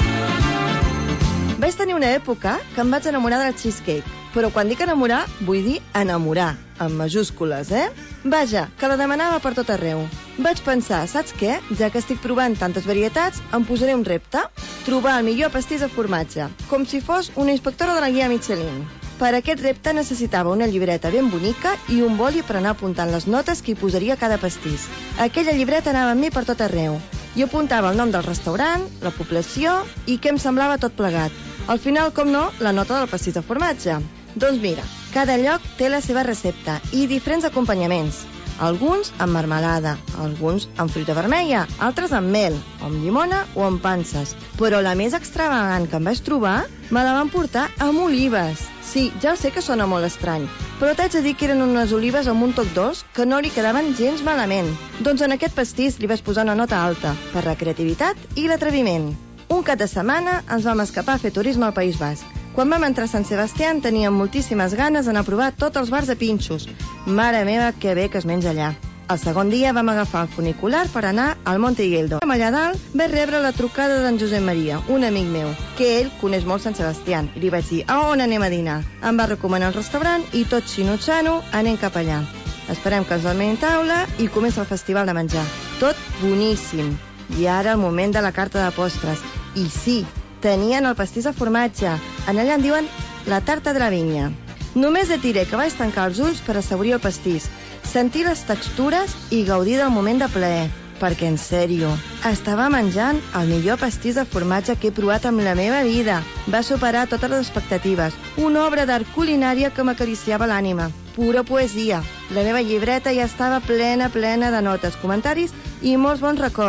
[SPEAKER 13] Vaig tenir una època que em vaig enamorar del cheesecake, però quan dic enamorar, vull dir enamorar, amb majúscules, Vaja, que la demanava per tot arreu. Vaig pensar, saps què? Ja que estic provant tantes varietats, em posaré un repte. Trobar el millor pastís de formatge, com si fos una inspectora de la guia Michelin. Per aquest repte necessitava una llibreta ben bonica i un boli per anar apuntant les notes que hi posaria a cada pastís. Aquella llibreta anava amb mi per tot arreu. Jo apuntava el nom del restaurant, la població i què em semblava tot plegat. Al final, com no, la nota del pastís de formatge. Doncs mira, cada lloc té la seva recepta i diferents acompanyaments. Alguns amb marmelada, alguns amb fruita vermella, altres amb mel, amb llimona o amb panses. Però la més extravagant que em vaig trobar me la van portar amb olives. Sí, ja sé que sona molt estrany, però t'haig de dir que eren unes olives amb un toc dolç que no li quedaven gens malament. Doncs en aquest pastís li vaig posar una nota alta, per la creativitat i l'atreviment. Un cap de setmana ens vam escapar a fer turisme al País Basc. Quan vam entrar a Sant Sebastià teníem moltíssimes ganes d'anar a provar tots els bars de pinxos. Mare meva, que bé que es menja allà. El segon dia vam agafar el funicular per anar al Monte Higueldo. Allà dalt vaig rebre la trucada d'en Josep Maria, un amic meu, que ell coneix molt Sant Sebastià. I li vaig dir, a on anem a dinar? Em va recomanar el restaurant i tot xinutxano anem cap allà. Esperem que ens donin taula i comença el festival de menjar. Tot boníssim. I ara el moment de la carta de postres. I sí, tenien el pastís de formatge. En allà en diuen la tarta de la vinya. Només et diré que vaig tancar els ulls per assaborir el pastís, sentir les textures i gaudir del moment de plaer. Perquè, en sèrio, estava menjant el millor pastís de formatge que he provat en la meva vida. Va superar totes les expectatives. Una obra d'art culinària que m'acariciava l'ànima. Pura poesia. La meva llibreta ja estava plena de notes, comentaris i molts bons records.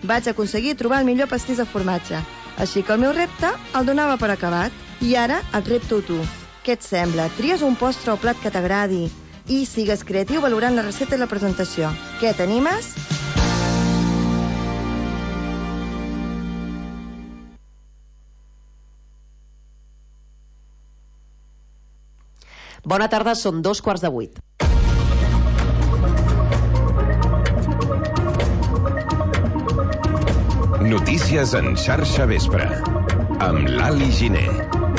[SPEAKER 13] Vaig aconseguir trobar el millor pastís de formatge. Així que el meu repte el donava per acabat. I ara et repto tu. Què et sembla? Tries un postre o plat que t'agradi i sigues creatiu valorant la recepta i la presentació. Què, t'animes?
[SPEAKER 1] Bona tarda, són 7:45.
[SPEAKER 2] Notícies en xarxa vespre, amb l'Ali Giner.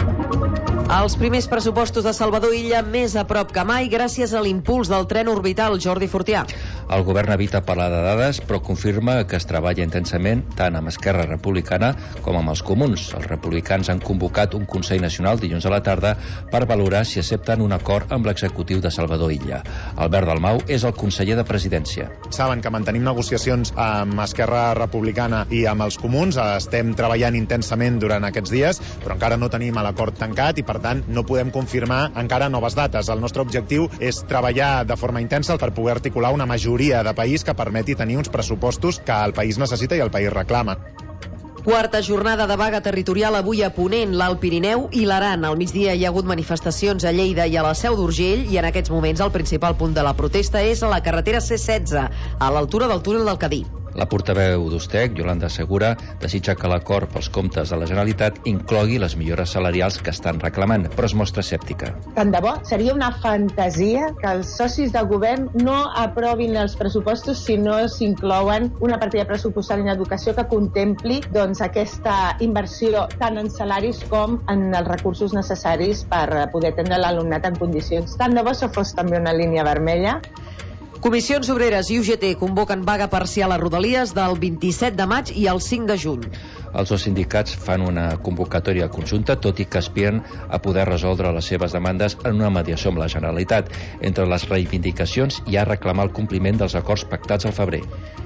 [SPEAKER 1] Els primers pressupostos de Salvador Illa més a prop que mai gràcies a l'impuls del tren orbital. Jordi Fortià.
[SPEAKER 3] El govern evita parlar de dades, però confirma que es treballa intensament tant amb Esquerra Republicana com amb els comuns. Els republicans han convocat un Consell Nacional dilluns a la tarda per valorar si accepten un acord amb l'executiu de Salvador Illa. Albert Dalmau és el conseller de Presidència.
[SPEAKER 6] Saben que mantenim negociacions amb Esquerra Republicana i amb els comuns. Estem treballant intensament durant aquests dies, però encara no tenim l'acord tancat i, per tant, no podem confirmar encara noves dates. El nostre objectiu és treballar de forma intensa per poder articular una majoria de país que permeti tenir uns pressupostos que el país necessita i el país reclama.
[SPEAKER 1] Quarta jornada de vaga territorial avui a Ponent, l'Alt Pirineu i l'Aran. Al migdia hi ha hagut manifestacions a Lleida i a la Seu d'Urgell i en aquests moments el principal punt de la protesta és a la carretera C16, a l'altura del túnel del Cadí.
[SPEAKER 3] La portaveu d'Ustec, Yolanda Segura, desitja que l'acord pels comptes de la Generalitat inclogui les millores salarials que estan reclamant, però es mostra escèptica.
[SPEAKER 14] Tant de bo, seria una fantasia que els socis del govern no aprovin els pressupostos si no s'inclouen una partida pressupostària en educació que contempli aquesta inversió tant en salaris com en els recursos necessaris per poder atendre l'alumnat en condicions. Tant de bo això fos també una línia vermella.
[SPEAKER 1] Comissions Obreres i UGT convoquen vaga parcial a Rodalies del 27 de maig i el 5 de juny.
[SPEAKER 3] Els dos sindicats fan una convocatòria conjunta, tot i que aspiren a poder resoldre les seves demandes en una mediació amb la Generalitat. Entre les reivindicacions hi ha reclamar el compliment dels acords pactats al febrer.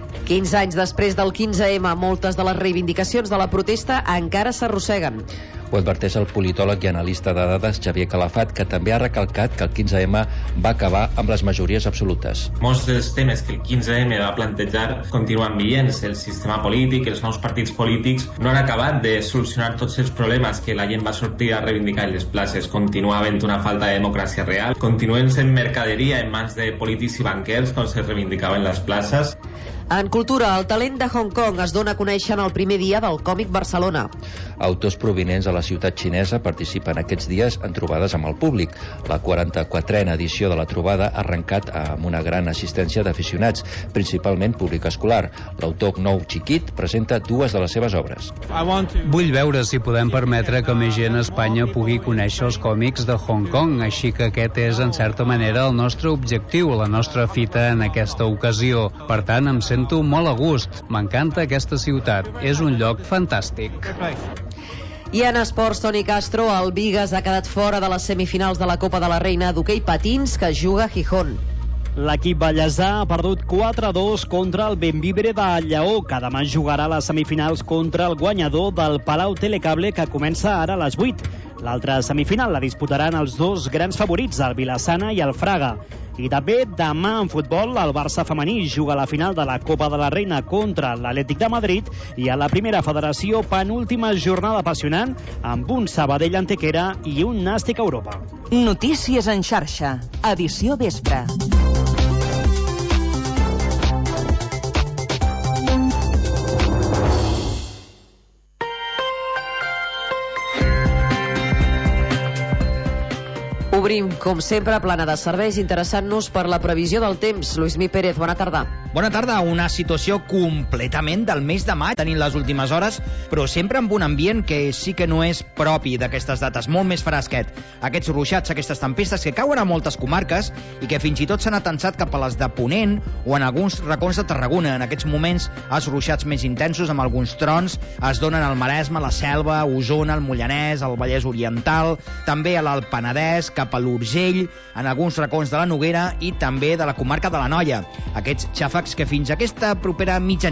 [SPEAKER 1] 15 anys després del 15M, moltes de les reivindicacions de la protesta encara s'arrosseguen.
[SPEAKER 3] Ho adverteix el politòleg i analista de dades Xavier Calafat, que també ha recalcat que el 15M va acabar amb les majories absolutes.
[SPEAKER 15] Molts dels temes que el 15M va plantejar continuen vigents. El sistema polític, els nous partits polítics no han acabat de solucionar tots els problemes que la gent va sortir a reivindicar en les places. Continua havent una falta de democràcia real. Continuen sent mercaderia en mans de polítics i banquers, com se reivindicava en les places.
[SPEAKER 1] En cultura, el talent de Hong Kong es dona a conèixer en el primer dia del Còmic Barcelona.
[SPEAKER 3] Autors provinents de la ciutat xinesa participen aquests dies en trobades amb el públic. La 44a edició de la trobada ha arrencat amb una gran assistència d'aficionats, principalment públic escolar. L'autor Nou Chiquit presenta dues de les seves obres.
[SPEAKER 24] Vull veure si podem permetre que més gent a Espanya pugui conèixer els còmics de Hong Kong, així que aquest és, en certa manera, el nostre objectiu, la nostra fita en aquesta ocasió. Per tant, em sento molt a gust. M'encanta aquesta ciutat. És un lloc fantàstic.
[SPEAKER 1] I en esports, Toni Castro, el Vigas ha quedat fora de les semifinals de la Copa de la Reina d'hoquei patins que juga a Gijón.
[SPEAKER 25] L'equip ballesà ha perdut 4-2 contra el Bembibre de Lleó, que demà jugarà a les semifinals contra el guanyador del Palau Telecable, que comença ara a les 8. L'altra semifinal la disputaran els dos grans favorits, el Vilassana i el Fraga. I també demà en futbol el Barça femení juga a la final de la Copa de la Reina contra l'Atlètic de Madrid i a la primera federació penúltima jornada apassionant amb un Sabadell Antequera i un Nàstic Europa.
[SPEAKER 9] Notícies en xarxa, edició vespre.
[SPEAKER 1] Obrim, com sempre, plana de serveis, interessant-nos per la previsió del temps. Lluís Mi Pérez, bona tarda.
[SPEAKER 16] Bona tarda, una situació completament del mes de maig, tenint les últimes hores, però sempre amb un ambient que sí que no és propi d'aquestes dates, molt més fresquet. Aquests ruixats, aquestes tempestes que cauen a moltes comarques i que fins i tot s'han atensat cap a les de Ponent o en alguns racons de Tarragona. En aquests moments, els ruixats més intensos, amb alguns trons, es donen al Maresme, la Selva, Osona, el Mollanès, el Vallès Oriental, també a l'Alt Penedès, cap a l'Urgell, en alguns racons de la Noguera i també de la comarca de l'Anoia. Aquests xàfecs que fins a aquesta propera mitjanit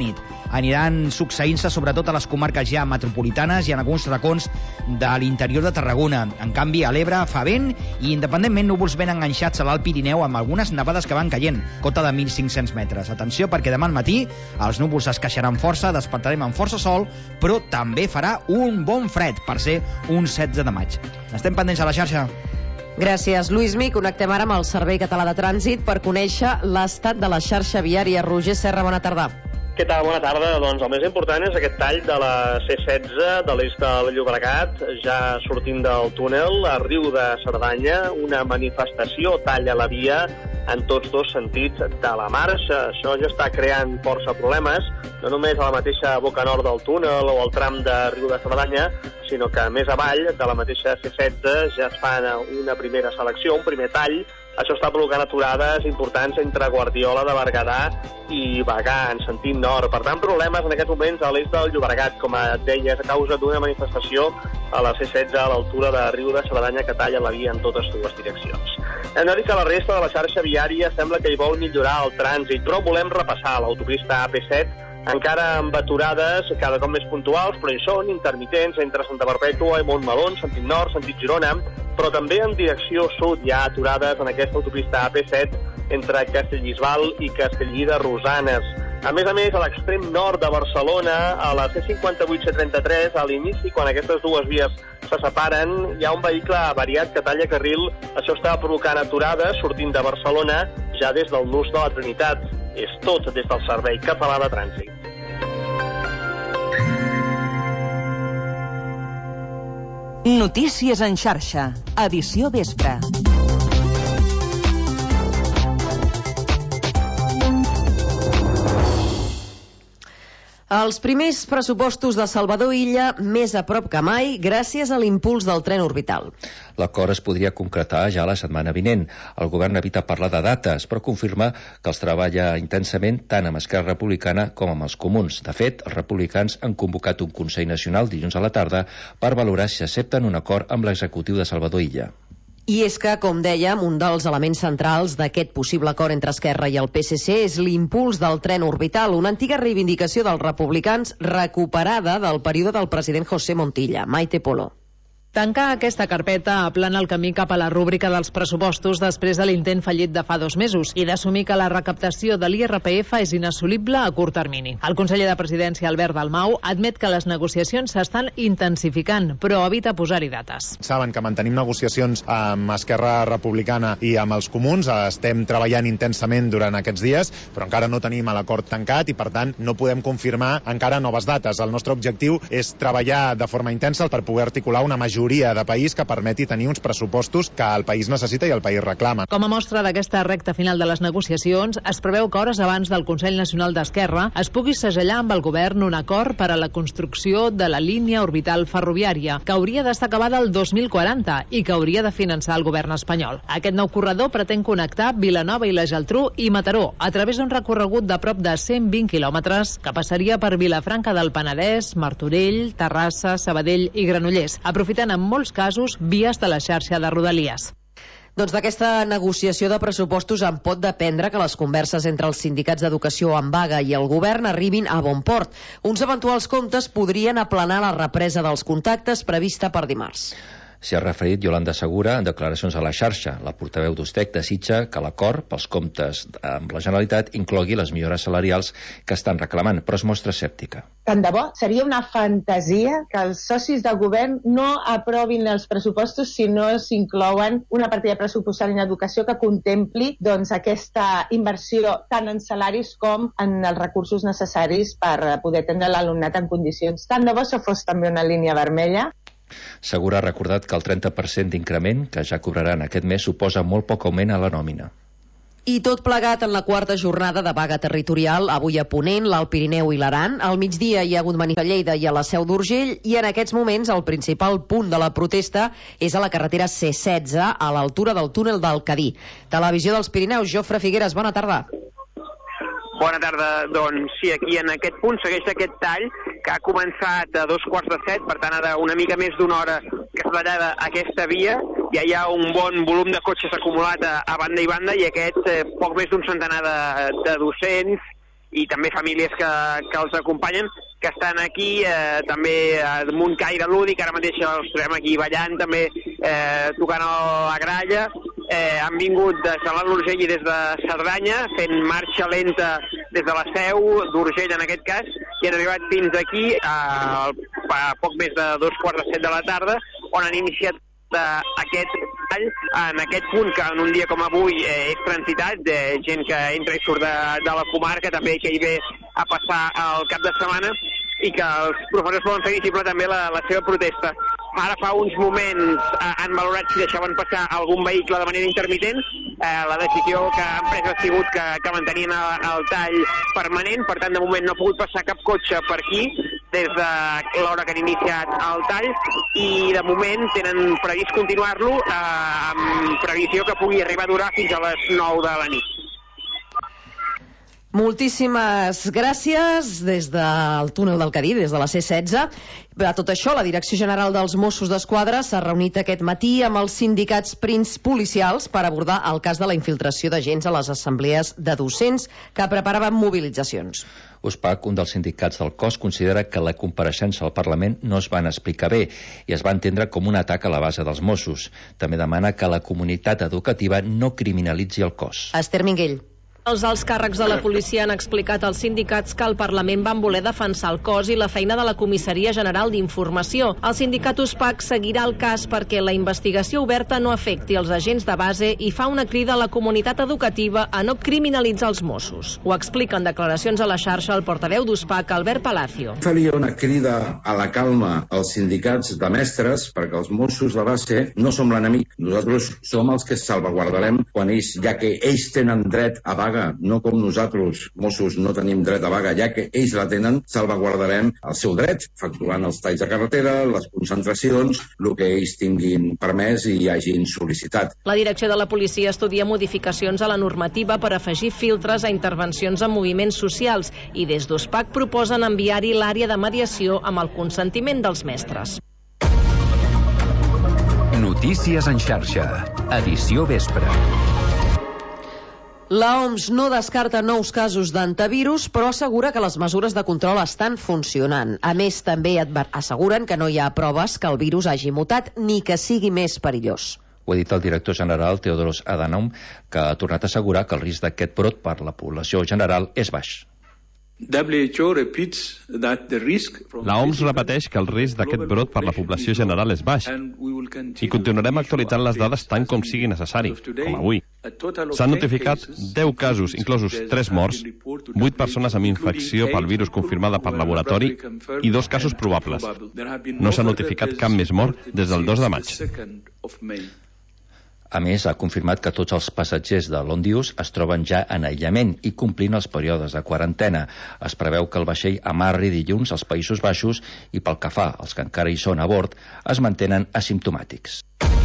[SPEAKER 16] aniran succeint-se sobretot a les comarques ja metropolitanes i en alguns racons de l'interior de Tarragona. En canvi, a l'Ebre fa vent i, independentment, núvols ben enganxats a l'Alt Pirineu amb algunes nevades que van caient, cota de 1.500 metres. Atenció, perquè demà al matí els núvols es queixaran força, despertarem amb força sol, però també farà un bon fred per ser un 16 de maig. Estem pendents a la xarxa.
[SPEAKER 1] Gràcies, Lluïsmi. Connectem ara amb el Servei Català de Trànsit per conèixer l'estat de la xarxa viària. Roger Serra, bona tarda.
[SPEAKER 17] Què tal? Bona tarda. Doncs el més important és aquest tall de la C16 de l'est del Llobregat, ja sortint del túnel a Riu de Cerdanya, una manifestació talla la via en tots dos sentits de la marxa. Això ja està creant força problemes, no només a la mateixa boca nord del túnel o al tram de Riu de Cerdanya, sinó que més avall de la mateixa C16 ja es fa una primera selecció, un primer tall. Això està provocant aturades importants entre Guardiola de Berguedà i Bagà, en sentit nord. Per tant, problemes en aquests moments a l'est del Llobregat, com et deia, és a causa d'una manifestació a la C16 a l'altura de Riu de Cerdanya que talla la via en totes dues direccions. Hem de dir que la resta de la xarxa viària sembla que hi vol millorar el trànsit, però volem repassar l'autopista AP7 encara amb aturades cada cop més puntuals, però hi són intermitents entre Santa Perpètua i Montmeló, sentit nord, sentit Girona, però també en direcció sud hi ha aturades en aquesta autopista AP7 entre Castellbisbal i Castellví de Rosanes. A més, a l'extrem nord de Barcelona, a la C58-C33, a l'inici, quan aquestes dues vies se separen, hi ha un vehicle avariat que talla carril. Això està provocant aturades sortint de Barcelona ja des del nus de la Trinitat. És tot des del Servei Català de Trànsit.
[SPEAKER 9] Notícies en xarxa. Edició vespre.
[SPEAKER 1] Els primers pressupostos de Salvador Illa més a prop que mai gràcies a l'impuls del tren orbital.
[SPEAKER 3] L'acord es podria concretar ja la setmana vinent. El govern evita parlar de dates, però confirma que els treballa intensament tant amb Esquerra Republicana com amb els comuns. De fet, els republicans han convocat un Consell Nacional dilluns a la tarda per valorar si accepten un acord amb l'executiu de Salvador Illa.
[SPEAKER 1] I és que, com dèiem, un dels elements centrals d'aquest possible acord entre Esquerra i el PSC és l'impuls del tren orbital, una antiga reivindicació dels republicans recuperada del període del president José Montilla. Maite Polo.
[SPEAKER 18] Tancar aquesta carpeta aplana el camí cap a la rúbrica dels pressupostos després de l'intent fallit de fa 2 mesos i d'assumir que la recaptació de l'IRPF és inassolible a curt termini. El conseller de Presidència, Albert Dalmau, admet que les negociacions s'estan intensificant, però evita posar-hi dates.
[SPEAKER 6] Saben que mantenim negociacions amb Esquerra Republicana i amb els comuns, estem treballant intensament durant aquests dies, però encara no tenim l'acord tancat i, per tant, no podem confirmar encara noves dates. El nostre objectiu és treballar de forma intensa per poder articular una majoria de país que permeti tenir uns pressupostos que el país necessita i el país reclama.
[SPEAKER 18] Com a mostra d'aquesta recta final de les negociacions, es preveu que hores abans del Consell Nacional d'Esquerra es pugui segellar amb el govern un acord per a la construcció de la línia orbital ferroviària, que hauria d'estar acabada el 2040 i que hauria de finançar el govern espanyol. Aquest nou corredor pretén connectar Vilanova i la Geltrú i Mataró a través d'un recorregut de prop de 120 quilòmetres que passaria per Vilafranca del Penedès, Martorell, Terrassa, Sabadell i Granollers, aprofitant en molts casos vies de la xarxa de Rodalies.
[SPEAKER 1] Doncs d'aquesta negociació de pressupostos en pot dependre que les converses entre els sindicats d'educació en vaga i el govern arribin a bon port. Uns eventuals comptes podrien aplanar la represa dels contactes prevista per dimarts.
[SPEAKER 3] S'hi ha referit Yolanda Segura en declaracions a la xarxa. La portaveu d'Ustec desitja que l'acord pels comptes amb la Generalitat inclogui les millores salarials que estan reclamant, però es mostra escèptica.
[SPEAKER 14] Tant de bo, seria una fantasia que els socis del govern no aprovin els pressupostos si no s'inclouen una partida pressupostària en educació que contempli aquesta inversió tant en salaris com en els recursos necessaris per poder atendre l'alumnat en condicions. Tant de bo això fos també una línia vermella.
[SPEAKER 3] Segura ha recordat que el 30% d'increment que ja cobraran aquest mes suposa molt poc augment a la nòmina.
[SPEAKER 1] I tot plegat en la quarta jornada de vaga territorial, avui a Ponent, l'Alt Pirineu i l'Aran. Al migdia hi ha hagut manifestació a Lleida i a la Seu d'Urgell i en aquests moments el principal punt de la protesta és a la carretera C16 a l'altura del túnel del Cadí. Televisió dels Pirineus, Jofre Figueres, bona tarda.
[SPEAKER 19] Bona tarda. Doncs sí, aquí en aquest punt segueix aquest tall que ha començat a 2:45, per tant ara una mica més d'una hora que està tallada aquesta via. Ja hi ha un bon volum de cotxes acumulat a banda i banda i aquest poc més d'un centenar de docents i també famílies que els acompanyen, que estan aquí, també amb un caire lúdic, ara mateix els trobem aquí ballant, també tocant la gralla. Han vingut des de l'Alt Urgell i des de Cerdanya, fent marxa lenta des de la Seu d'Urgell en aquest cas, i han arribat fins aquí a poc més de 2:45 de la tarda, on han iniciat aquest tall en aquest punt que en un dia com avui és transitat, de gent que entra i surt de la comarca, també que hi ve a passar el cap de setmana, i que els professors poden fer visible també la seva protesta. Ara fa uns moments han valorat si deixaven passar algun vehicle de manera intermitent. La decisió que han pres ha sigut que mantenien el tall permanent, per tant de moment no ha pogut passar cap cotxe per aquí des de l'hora que han iniciat el tall, i de moment tenen previst continuar-lo amb previsió que pugui arribar a durar fins a les 9 de la nit.
[SPEAKER 1] Moltíssimes gràcies des del túnel del Cadí, des de la C-16. A tot això, la Direcció General dels Mossos d'Esquadra s'ha reunit aquest matí amb els sindicats policials per abordar el cas de la infiltració d'agents a les assemblees de docents que preparaven mobilitzacions.
[SPEAKER 3] USPAC, un dels sindicats del cos, considera que la compareixença al Parlament no es van explicar bé i es va entendre com un atac a la base dels Mossos. També demana que la comunitat educativa no criminalitzi el cos.
[SPEAKER 1] Esther Minguell.
[SPEAKER 7] Els alts càrrecs de la policia han explicat als sindicats que al Parlament van voler defensar el cos i la feina de la Comissaria General d'Informació. El sindicat USPAC seguirà el cas perquè la investigació oberta no afecti els agents de base i fa una crida a la comunitat educativa a no criminalitzar els Mossos. Ho explica en declaracions a la xarxa el portaveu d'USPAC, Albert Palacio.
[SPEAKER 8] Faria una crida a la calma als sindicats de mestres perquè els Mossos de base no som l'enemic. Nosaltres som els que salvaguardarem quan ells, ja que ells tenen dret a vaga, no com nosaltres, Mossos, no tenim dret a vaga, ja que ells la tenen, salvaguardarem el seu dret, facturant els talls de carretera, les concentracions, el que ells tinguin permès i hagin sol·licitat.
[SPEAKER 7] La direcció de la policia estudia modificacions a la normativa per afegir filtres a intervencions en moviments socials i des d'USPAC proposen enviar-hi l'àrea de mediació amb el consentiment dels mestres.
[SPEAKER 2] Notícies en xarxa, edició vespre.
[SPEAKER 1] La OMS no descarta nous casos d'antivirus, però assegura que les mesures de control estan funcionant. A més, també asseguren que no hi ha proves que el virus hagi mutat ni que sigui més perillós.
[SPEAKER 3] Ho ha dit el director general Tedros Adhanom, que ha tornat a assegurar que el risc d'aquest brot per la població general és baix.
[SPEAKER 10] La OMS repeteix que el risc d'aquest brot per la població general és baix i continuarem actualitzant les dades tant com sigui necessari, com avui. S'han notificat 10 casos, inclosos 3 morts, 8 persones amb infecció pel virus confirmada per laboratori i 2 casos probables. No s'ha notificat cap més mort des del 2 de maig.
[SPEAKER 3] A més, ha confirmat que tots els passatgers de l'Ondius es troben ja en aïllament i complint els períodes de quarantena. Es preveu que el vaixell amarri dilluns als Països Baixos i pel que fa als que encara hi són a bord, es mantenen asimptomàtics.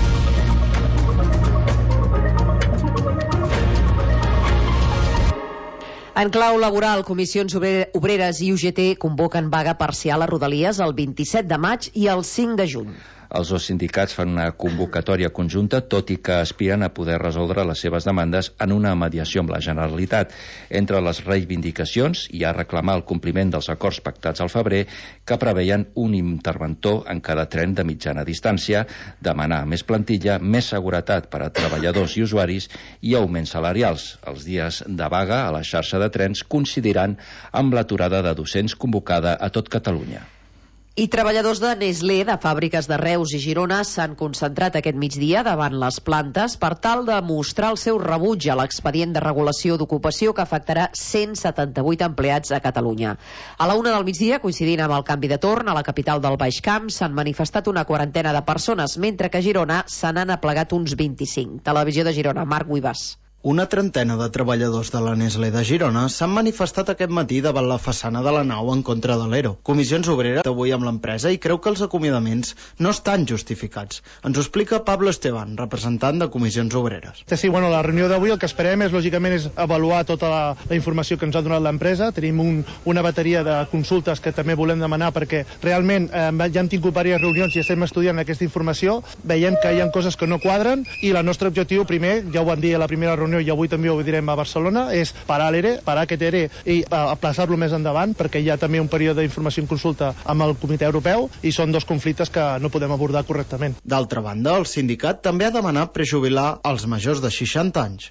[SPEAKER 1] En clau laboral, Comissions Obreres i UGT convoquen vaga parcial a Rodalies el 27 de maig i el 5 de juny.
[SPEAKER 3] Els dos sindicats fan una convocatòria conjunta, tot i que aspiren a poder resoldre les seves demandes en una mediació amb la Generalitat. Entre les reivindicacions hi ha reclamar el compliment dels acords pactats al febrer que preveien un interventor en cada tren de mitjana distància, demanar més plantilla, més seguretat per a treballadors i usuaris i augments salarials. Els dies de vaga a la xarxa de trens coincidiran amb l'aturada de docents convocada a tot Catalunya.
[SPEAKER 1] I treballadors de Nestlé, de fàbriques de Reus i Girona, s'han concentrat aquest migdia davant les plantes per tal de mostrar el seu rebuig a l'expedient de regulació d'ocupació que afectarà 178 empleats a Catalunya. A la 1 del migdia, coincidint amb el canvi de torn, a la capital del Baix Camp s'han manifestat una quarantena de persones, mentre que a Girona se n'han aplegat uns 25. Televisió de Girona, Marc Guibas.
[SPEAKER 20] Una trentena de treballadors de la Nestlé de Girona s'han manifestat aquest matí davant la façana de la nau en contra de l'ERO. Comissions Obreres avui amb l'empresa i creu que els acomiadaments no estan justificats. Ens ho explica Pablo Esteban, representant de Comissions Obreres.
[SPEAKER 21] Sí, bueno, la reunió d'avui el que esperem és, lògicament, és avaluar tota la informació que ens ha donat l'empresa. Tenim una bateria de consultes que també volem demanar perquè realment ja hem tingut diverses reunions i estem estudiant aquesta informació. Veiem que hi ha coses que no quadren i el nostre objectiu, primer, ja ho vam dir a la primera reunió, reunió, i avui també ho direm a Barcelona, és parar l'ERE, parar aquest ERE i aplaçar-lo més endavant, perquè hi ha també un període d'informació i consulta amb el Comitè Europeu i són dos conflictes que no podem abordar correctament.
[SPEAKER 20] D'altra banda, el sindicat també ha demanat prejubilar els majors de 60 anys.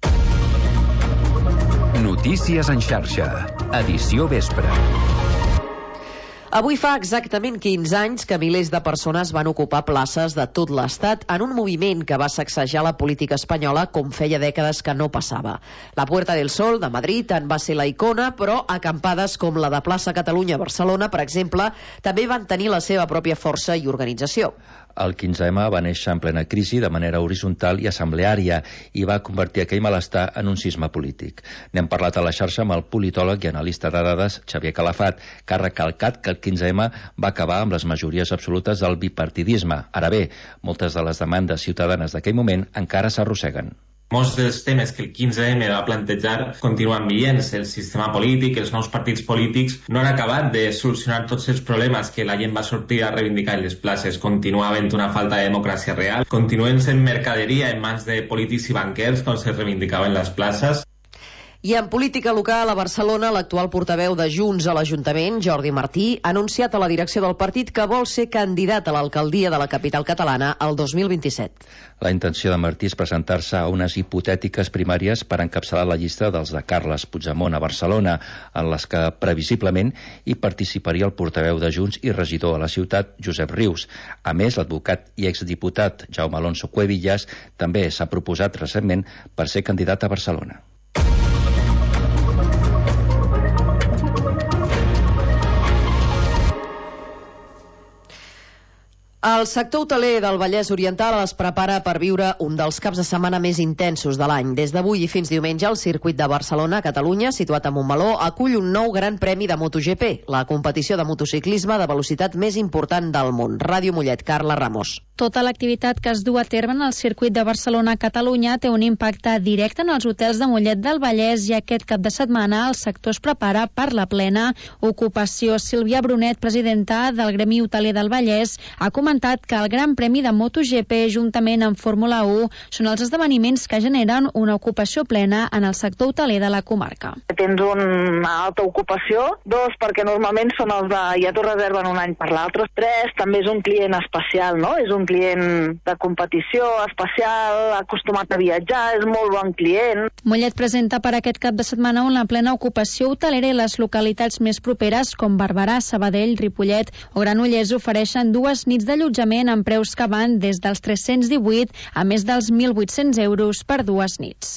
[SPEAKER 2] Notícies en xarxa, edició vespre.
[SPEAKER 1] Avui fa exactament 15 anys que milers de persones van ocupar places de tot l'Estat en un moviment que va sacsejar la política espanyola com feia dècades que no passava. La Puerta del Sol de Madrid en va ser la icona, però acampades com la de Plaça Catalunya a Barcelona, per exemple, també van tenir la seva pròpia força i organització.
[SPEAKER 3] El 15M va néixer en plena crisi de manera horitzontal i assembleària i va convertir aquell malestar en un sisme polític. N'hem parlat a la xarxa amb el politòleg i analista de dades Xavier Calafat, que ha recalcat que el 15M va acabar amb les majories absolutes del bipartidisme. Ara bé, moltes de les demandes ciutadanes d'aquell moment encara s'arrosseguen.
[SPEAKER 15] Molts dels temes que el 15M va plantejar continuen vigents. El sistema polític, els nous partits polítics no han acabat de solucionar tots els problemes que la gent va sortir a reivindicar en les places. Continua havent una falta de democràcia real. Continuen sent mercaderia en mans de polítics i banquers, com se reivindicava en les places.
[SPEAKER 1] I en política local, a Barcelona, l'actual portaveu de Junts a l'Ajuntament, Jordi Martí, ha anunciat a la direcció del partit que vol ser candidat a l'alcaldia de la capital catalana el 2027.
[SPEAKER 3] La intenció de Martí és presentar-se a unes hipotètiques primàries per encapçalar la llista dels de Carles Puigdemont a Barcelona, en les que, previsiblement, hi participaria el portaveu de Junts i regidor a la ciutat, Josep Rius. A més, l'advocat i exdiputat Jaume Alonso Cuevillas també s'ha proposat recentment per ser candidat a Barcelona.
[SPEAKER 1] El sector hoteler del Vallès Oriental es prepara per viure un dels caps de setmana més intensos de l'any. Des d'avui i fins diumenge, el circuit de Barcelona, Catalunya, situat a Montmeló, acull un nou gran premi de MotoGP, la competició de motociclisme de velocitat més important del món. Ràdio Mollet, Carla Ramos.
[SPEAKER 4] Tota l'activitat que es du a terme en el circuit de Barcelona-Catalunya té un impacte directe en els hotels de Mollet del Vallès i aquest cap de setmana el sector es prepara per la plena ocupació. Sílvia Brunet, presidenta del Gremi Hoteler del Vallès, ha comentat que el Gran Premi de MotoGP, juntament amb Fórmula 1, són els esdeveniments que generen una ocupació plena en el sector hoteler de la comarca.
[SPEAKER 5] Tens una alta ocupació, 2, perquè normalment són els de ja t'ho reserven un any per l'altre, 3, també és un client especial, no? És un client de competició especial, acostumat a viatjar, és molt bon client.
[SPEAKER 4] Mollet presenta per aquest cap de setmana una plena ocupació hotelera i les localitats més properes com Barberà, Sabadell, Ripollet o Granollers ofereixen 2 nits d'allotjament amb preus que van des dels 318 a més dels 1.800 euros per 2 nits.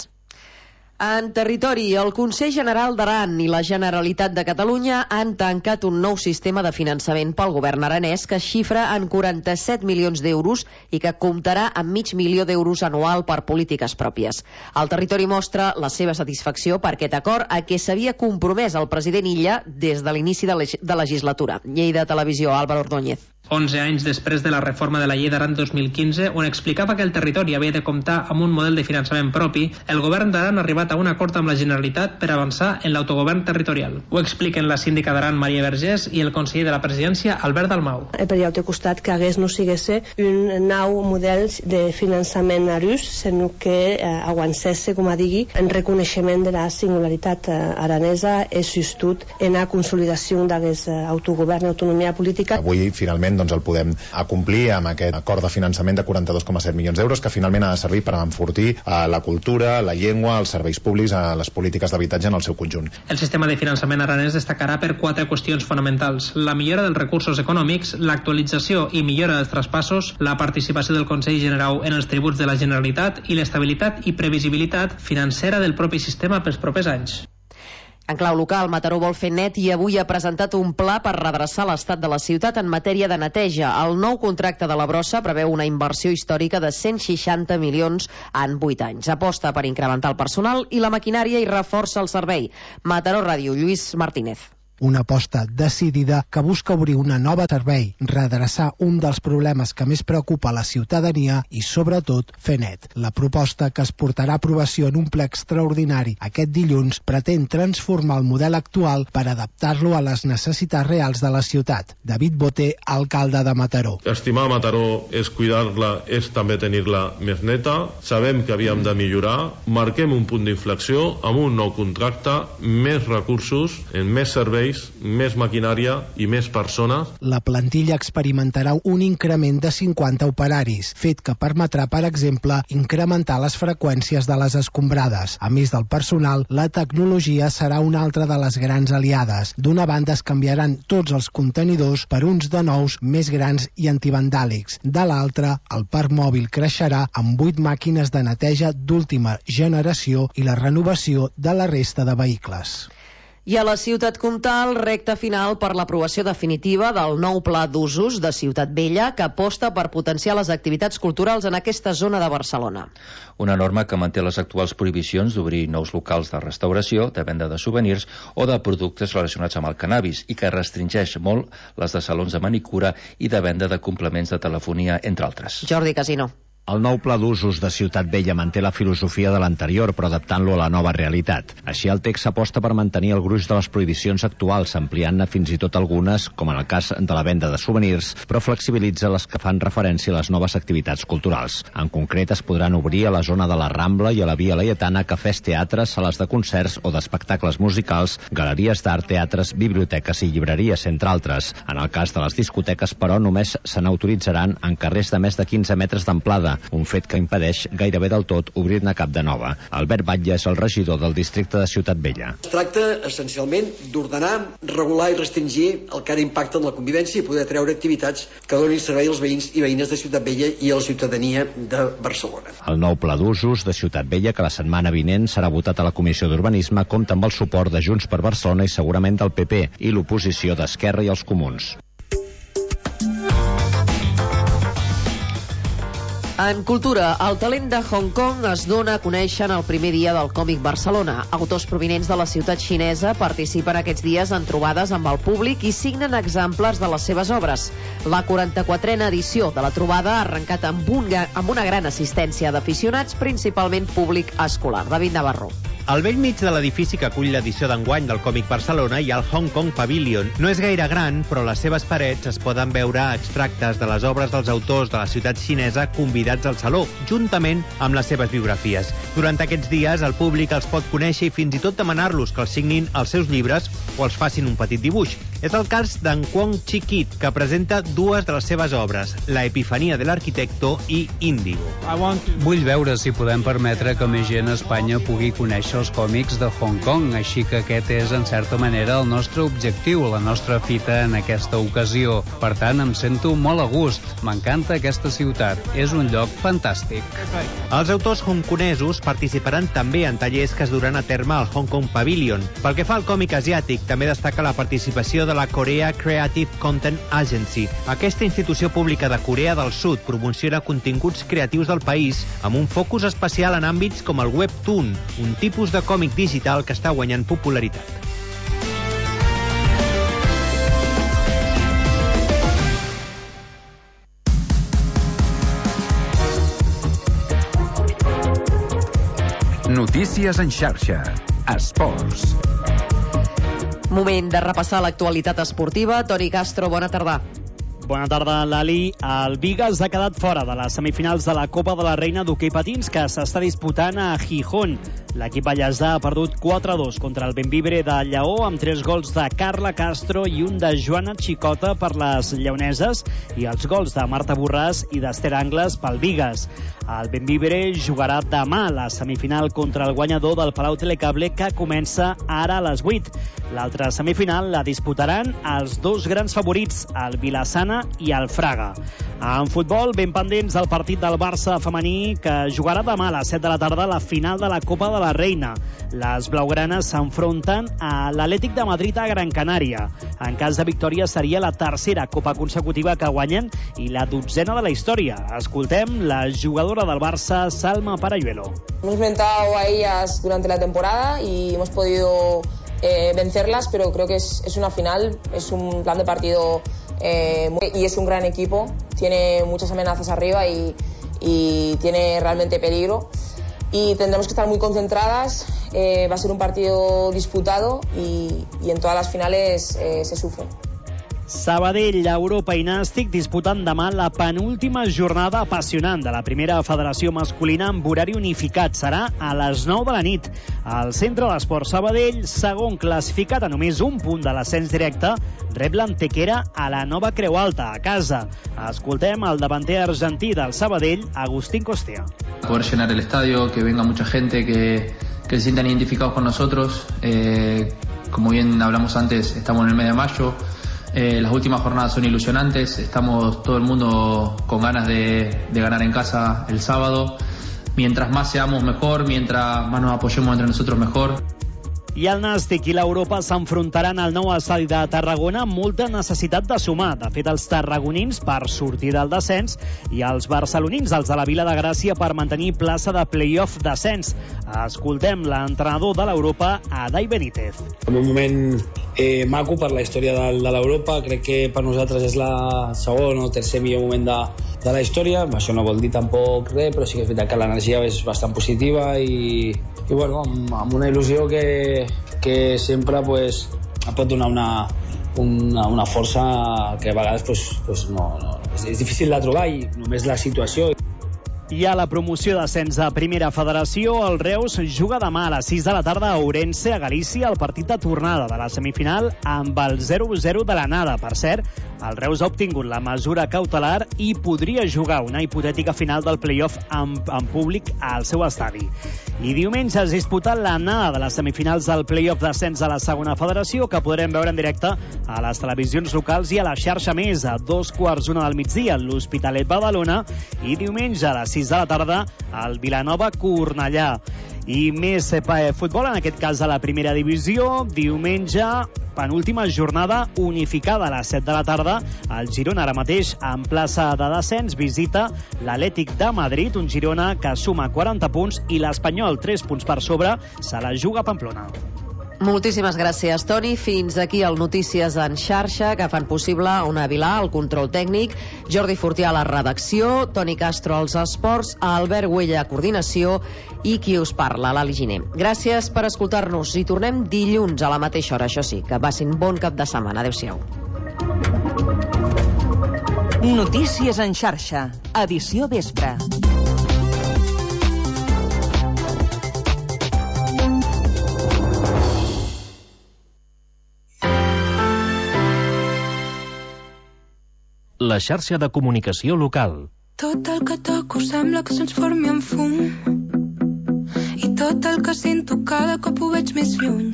[SPEAKER 1] En territori, el Consell General d'Aran i la Generalitat de Catalunya han tancat un nou sistema de finançament pel govern aranès que xifra en 47 milions d'euros i que comptarà amb 500.000 d'euros anual per polítiques pròpies. El territori mostra la seva satisfacció per aquest acord a què s'havia compromès el president Illa des de l'inici de legislatura. Lleida Televisió, Álvaro Ordóñez.
[SPEAKER 11] 11 anys després de la reforma de la llei d'Aran 2015, on explicava que el territori havia de comptar amb un model de finançament propi, el govern d'Aran ha arribat a un acord amb la Generalitat per avançar en l'autogovern territorial. Ho expliquen la síndica d'Aran, Maria Vergés, i el conseller de la presidència, Albert Dalmau.
[SPEAKER 22] Per allà té costat que hagués no sigués un nou model de finançament arús, sinó que aguancés, com a digui, en reconeixement de la singularitat aranesa i sustut en la consolidació d'aquest autogovern i autonomia política.
[SPEAKER 6] Avui, finalment, el podem acomplir amb aquest acord de finançament de 42,7 milions d'euros que finalment ha de servir per enfortir la cultura, la llengua, els serveis públics, les polítiques d'habitatge en el seu conjunt.
[SPEAKER 11] El sistema de finançament aranès destacarà per 4 qüestions fonamentals: la millora dels recursos econòmics, l'actualització i millora dels traspassos, la participació del Consell General en els tributs de la Generalitat i l'estabilitat i previsibilitat financera del propi sistema pels propers anys.
[SPEAKER 1] En clau local, Mataró vol fer net i avui ha presentat un pla per redreçar l'estat de la ciutat en matèria de neteja. El nou contracte de la brossa preveu una inversió històrica de 160 milions en 8 anys. Aposta per incrementar el personal i la maquinària i reforça el servei. Mataró Ràdio, Lluís Martínez.
[SPEAKER 12] Una aposta decidida que busca obrir una nova servei, redreçar un dels problemes que més preocupa la ciutadania i, sobretot, fer net. La proposta, que es portarà a aprovació en un ple extraordinari aquest dilluns, pretén transformar el model actual per adaptar-lo a les necessitats reals de la ciutat. David Boté, alcalde de Mataró.
[SPEAKER 13] Estimar Mataró és cuidar-la, és també tenir-la més neta. Sabem que havíem de millorar. Marquem un punt d'inflexió amb un nou contracte, més recursos, en més serveis, més maquinària i més persones.
[SPEAKER 12] La plantilla experimentarà un increment de 50 operaris, fet que permetrà, per exemple, incrementar les freqüències de les escombrades. A més del personal, la tecnologia serà una altra de les grans aliades. D'una banda es canviaran tots els contenidors per uns de nous més grans i antivandàlics. De l'altra, el parc mòbil creixerà amb 8 màquines de neteja d'última generació i la renovació de la resta de vehicles.
[SPEAKER 1] I a la Ciutat Comtal, recta final per l'aprovació definitiva del nou pla d'usos de Ciutat Vella, que aposta per potenciar les activitats culturals en aquesta zona de Barcelona.
[SPEAKER 3] Una norma que manté les actuals prohibicions d'obrir nous locals de restauració, de venda de souvenirs o de productes relacionats amb el cannabis i que restringeix molt les de salons de manicura i de venda de complements de telefonia, entre altres.
[SPEAKER 1] Jordi Casino.
[SPEAKER 23] El nou pla d'usos de Ciutat Vella manté la filosofia de l'anterior, però adaptant-lo a la nova realitat. Així, el text s'aposta per mantenir el gruix de les prohibicions actuals, ampliant-ne fins i tot algunes, com en el cas de la venda de souvenirs, però flexibilitza les que fan referència a les noves activitats culturals. En concret, es podran obrir a la zona de la Rambla i a la Via Laietana cafès, teatres, sales de concerts o d'espectacles musicals, galeries d'art, teatres, biblioteques i llibreries, entre altres. En el cas de les discoteques, però, només se n'autoritzaran en carrers de més de 15 metres d'amplada, un fet que impedeix gairebé del tot obrir-ne cap de nova. Albert Batlle és el regidor del districte de Ciutat Vella.
[SPEAKER 24] Es tracta, essencialment, d'ordenar, regular i restringir el que ara impacta en la convivència i poder treure activitats que donin servei als veïns i veïnes de Ciutat Vella i a la ciutadania de Barcelona.
[SPEAKER 23] El nou pla d'usos de Ciutat Vella, que la setmana vinent serà votat a la Comissió d'Urbanisme, compta amb el suport de Junts per Barcelona i segurament del PP i l'oposició d'Esquerra i els Comuns.
[SPEAKER 1] En cultura, el talent de Hong Kong es dona a conèixer en el primer dia del Còmic Barcelona. Autors provinents de la ciutat xinesa participen aquests dies en trobades amb el públic i signen exemplars de les seves obres. La 44a edició de la trobada ha arrencat amb una gran assistència d'aficionats, principalment públic escolar. David Navarro.
[SPEAKER 25] Al vell mig de l'edifici que acull l'edició d'enguany del Còmic Barcelona hi ha el Hong Kong Pavilion. No és gaire gran, però a les seves parets es poden veure extractes de les obres dels autors de la ciutat xinesa convidats al saló, juntament amb les seves biografies. Durant aquests dies, el públic els pot conèixer i fins i tot demanar-los que els signin els seus llibres o els facin un petit dibuix. És el cas d'en Kwong Chi Kit, que presenta dues de les seves obres, La Epifania de l'Arquitecto i Índigo.
[SPEAKER 26] Vull veure si podem permetre que més gent a Espanya pugui conèixer els còmics de Hong Kong, així que aquest és, en certa manera, el nostre objectiu, la nostra fita en aquesta ocasió. Per tant, em sento molt a gust. M'encanta aquesta ciutat. És un lloc fantàstic.
[SPEAKER 25] Els autors hongkonesos participaran també en tallers que es duran a terme al Hong Kong Pavilion. Pel que fa al còmic asiàtic, també destaca la participació de la Korea Creative Content Agency. Aquesta institució pública de Corea del Sud promociona continguts creatius del país amb un focus especial en àmbits com el webtoon, un tipus de còmic digital que està guanyant popularitat.
[SPEAKER 2] Notícies en xarxa. Esports.
[SPEAKER 1] Moment de repassar l'actualitat esportiva. Toni Castro, bona tarda.
[SPEAKER 27] Bona tarda, Lali. El Vigas ha quedat fora de les semifinals de la Copa de la Reina d'hoquei patins que s'està disputant a Gijón. L'equip ballesà ha perdut 4-2 contra el Bembibre de Lleó amb 3 gols de Carla Castro i un de Joana Xicota per les lleoneses i els gols de Marta Borràs i d'Ester Angles pel Vigas. El Bembibre jugarà demà la semifinal contra el guanyador del Palau Telecable que comença ara a les 8. L'altra semifinal la disputaran els dos grans favorits, el Vilassana i el Fraga. En futbol, ben pendents del partit del Barça femení que jugarà demà a les 7 de la tarda la final de la Copa de la Reina. Les blaugranes s'enfronten a l'Atlètic de Madrid a Gran Canària. En cas de victòria seria la tercera Copa consecutiva que guanyen i la 12ª de la història. Escoltem la jugadora del Barça, Salma Parayuelo.
[SPEAKER 28] Hemos enfrentado a ellas durante la temporada y hemos podido
[SPEAKER 8] vencerlas, pero creo que es una final, es un plan de partido y es un gran equipo, tiene muchas amenazas arriba y tiene realmente peligro y tendremos que estar muy concentradas, va a ser un partido disputado y en todas las finales se sufre.
[SPEAKER 27] Sabadell, Europa i Nàstic disputant demà la penúltima jornada apassionant de la primera federació masculina amb horari unificat. Serà a les 9 de la nit. Al Centre d'Esport Sabadell, segon classificat a només un punt de l'ascens directe, rep l'Antequera a la Nova Creu Alta, a casa. Escoltem el davanter argentí del Sabadell, Agustín Costea.
[SPEAKER 9] Poder llenar el estadio, que venga mucha gente, que se sientan identificados con nosotros. Como bien hablamos antes, estamos en el mes de mayo. Las últimas jornadas son ilusionantes, estamos todo el mundo con ganas de ganar en casa el sábado. Mientras más seamos mejor, mientras más nos apoyemos entre nosotros mejor.
[SPEAKER 27] I el Nàstic i l'Europa s'enfrontaran al nou estadi de Tarragona amb molta necessitat de sumar. De fet, els tarragonins per sortir del descens i els barcelonins, els de la Vila de Gràcia, per mantenir plaça de play-off descens. Escoltem l'entrenador de l'Europa, Adai Benítez.
[SPEAKER 14] En un moment maco per la història de l'Europa, crec que per nosaltres és la segon o tercer millor moment de la història. Això no vol dir tampoc res, però sí que és veritat que l'energia és bastant positiva i bueno, amb una il·lusió que sempre pues, pot donar una força que a vegades pues, no, és difícil de trobar i només la situació.
[SPEAKER 27] I a la promoció d'ascens a Primera Federació, el Reus juga demà a les 6 de la tarda a Ourense, a Galícia, el partit de tornada de la semifinal amb el 0-0 de l'anada. Per cert, el Reus ha obtingut la mesura cautelar i podria jugar una hipotètica final del play-off en públic al seu estadi. I diumenge es disputa l'anada de les semifinals del play-off d'ascens a la segona federació, que podrem veure en directe a les televisions locals i a la xarxa Més a 2:45 del migdia, l'Hospitalet Badalona, i diumenge a les 6 de la tarda al Vilanova Cornellà. I més futbol, en aquest cas a la primera divisió. Diumenge, penúltima jornada unificada a les 7 de la tarda. El Girona ara mateix en plaça de descens visita l'Atlètic de Madrid, un Girona que suma 40 punts i l'Espanyol 3 punts per sobre se la juga a Pamplona.
[SPEAKER 1] Moltíssimes gràcies, Toni. Fins aquí el Notícies en xarxa, que fan possible una Vilà, el control tècnic, Jordi Fortià a la redacció, Toni Castro als esports, Albert Güella a coordinació i qui us parla, l'Ali Giner. Gràcies per escoltar-nos i tornem dilluns a la mateixa hora, això sí, que passin bon cap de setmana. Adéu-siau.
[SPEAKER 16] Notícies en xarxa, edició vespre.
[SPEAKER 17] La xarxa de comunicació local.
[SPEAKER 18] Tot el que toco sembla que se'ns formi en fum i tot el que sento cada cop ho veig més lluny.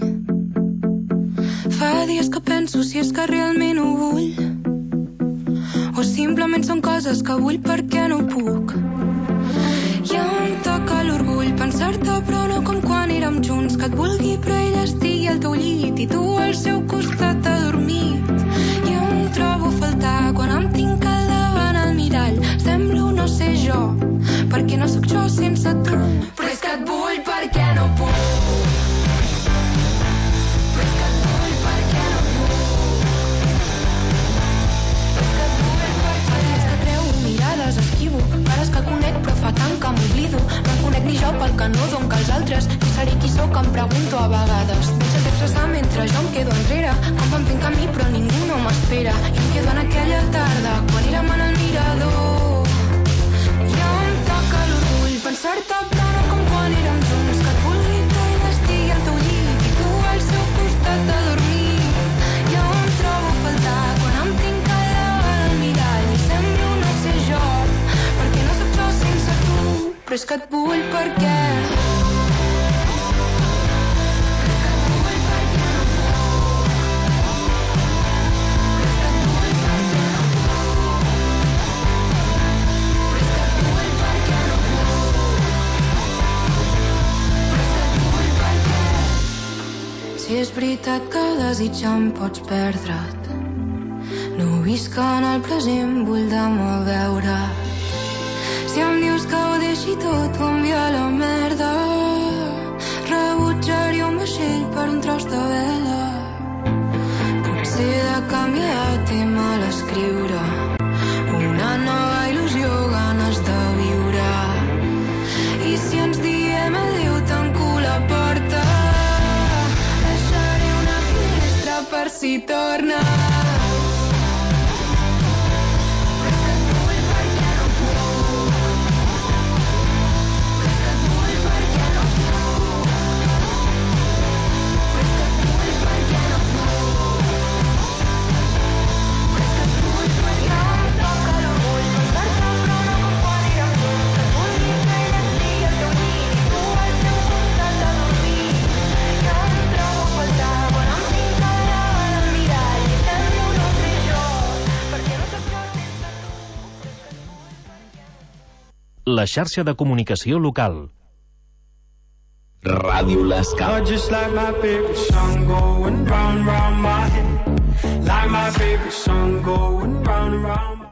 [SPEAKER 18] Fa dies que penso si és que realment ho vull o simplement són coses que vull perquè no puc. I em toca l'orgull pensar-te però no com quan érem junts, que et vulgui però ella estigui al teu llit i tu al seu costat adormit. I em trobo a faltar quan em tinc al davant al mirall. Semblo no ser jo, perquè no sóc jo sense tu. Però és que et vull perquè no puc. Però és que et vull perquè no puc. Però és que et vull perquè... Fa dies que treu mirades, esquivo, cares que conec però fa tant que m'oblido. No em conec ni jo pel que no dono que els altres. Qui seré qui sóc em pregunto a vegades. Veig el temps passar mentre jo em quedo enrere. Com em fent camí però ningú no m'espera. I em quedo en aquella tarda quan érem en el mirador. I em toca l'orgull pensar-te però no com quan érem junts, que et vulgui però ella estigui al teu llit i tu al seu costat a dormir. I em trobo a faltar quan em tinc al davant al mirall i semblo no ser jo, perquè no sóc jo sense tu. Però és que et vull perquè... Si és veritat que desitjar em pots perdre't, no visc en el present, vull demà veure. Si em dius que ho deixi tot o enviar la merda, rebutjaria un vaixell per un tros de vela. si torna.
[SPEAKER 17] La xarxa de comunicació local.
[SPEAKER 2] Ràdio L'Escala.
[SPEAKER 5] Just like my favorite song going round, round my head. Like my favorite song going round, round.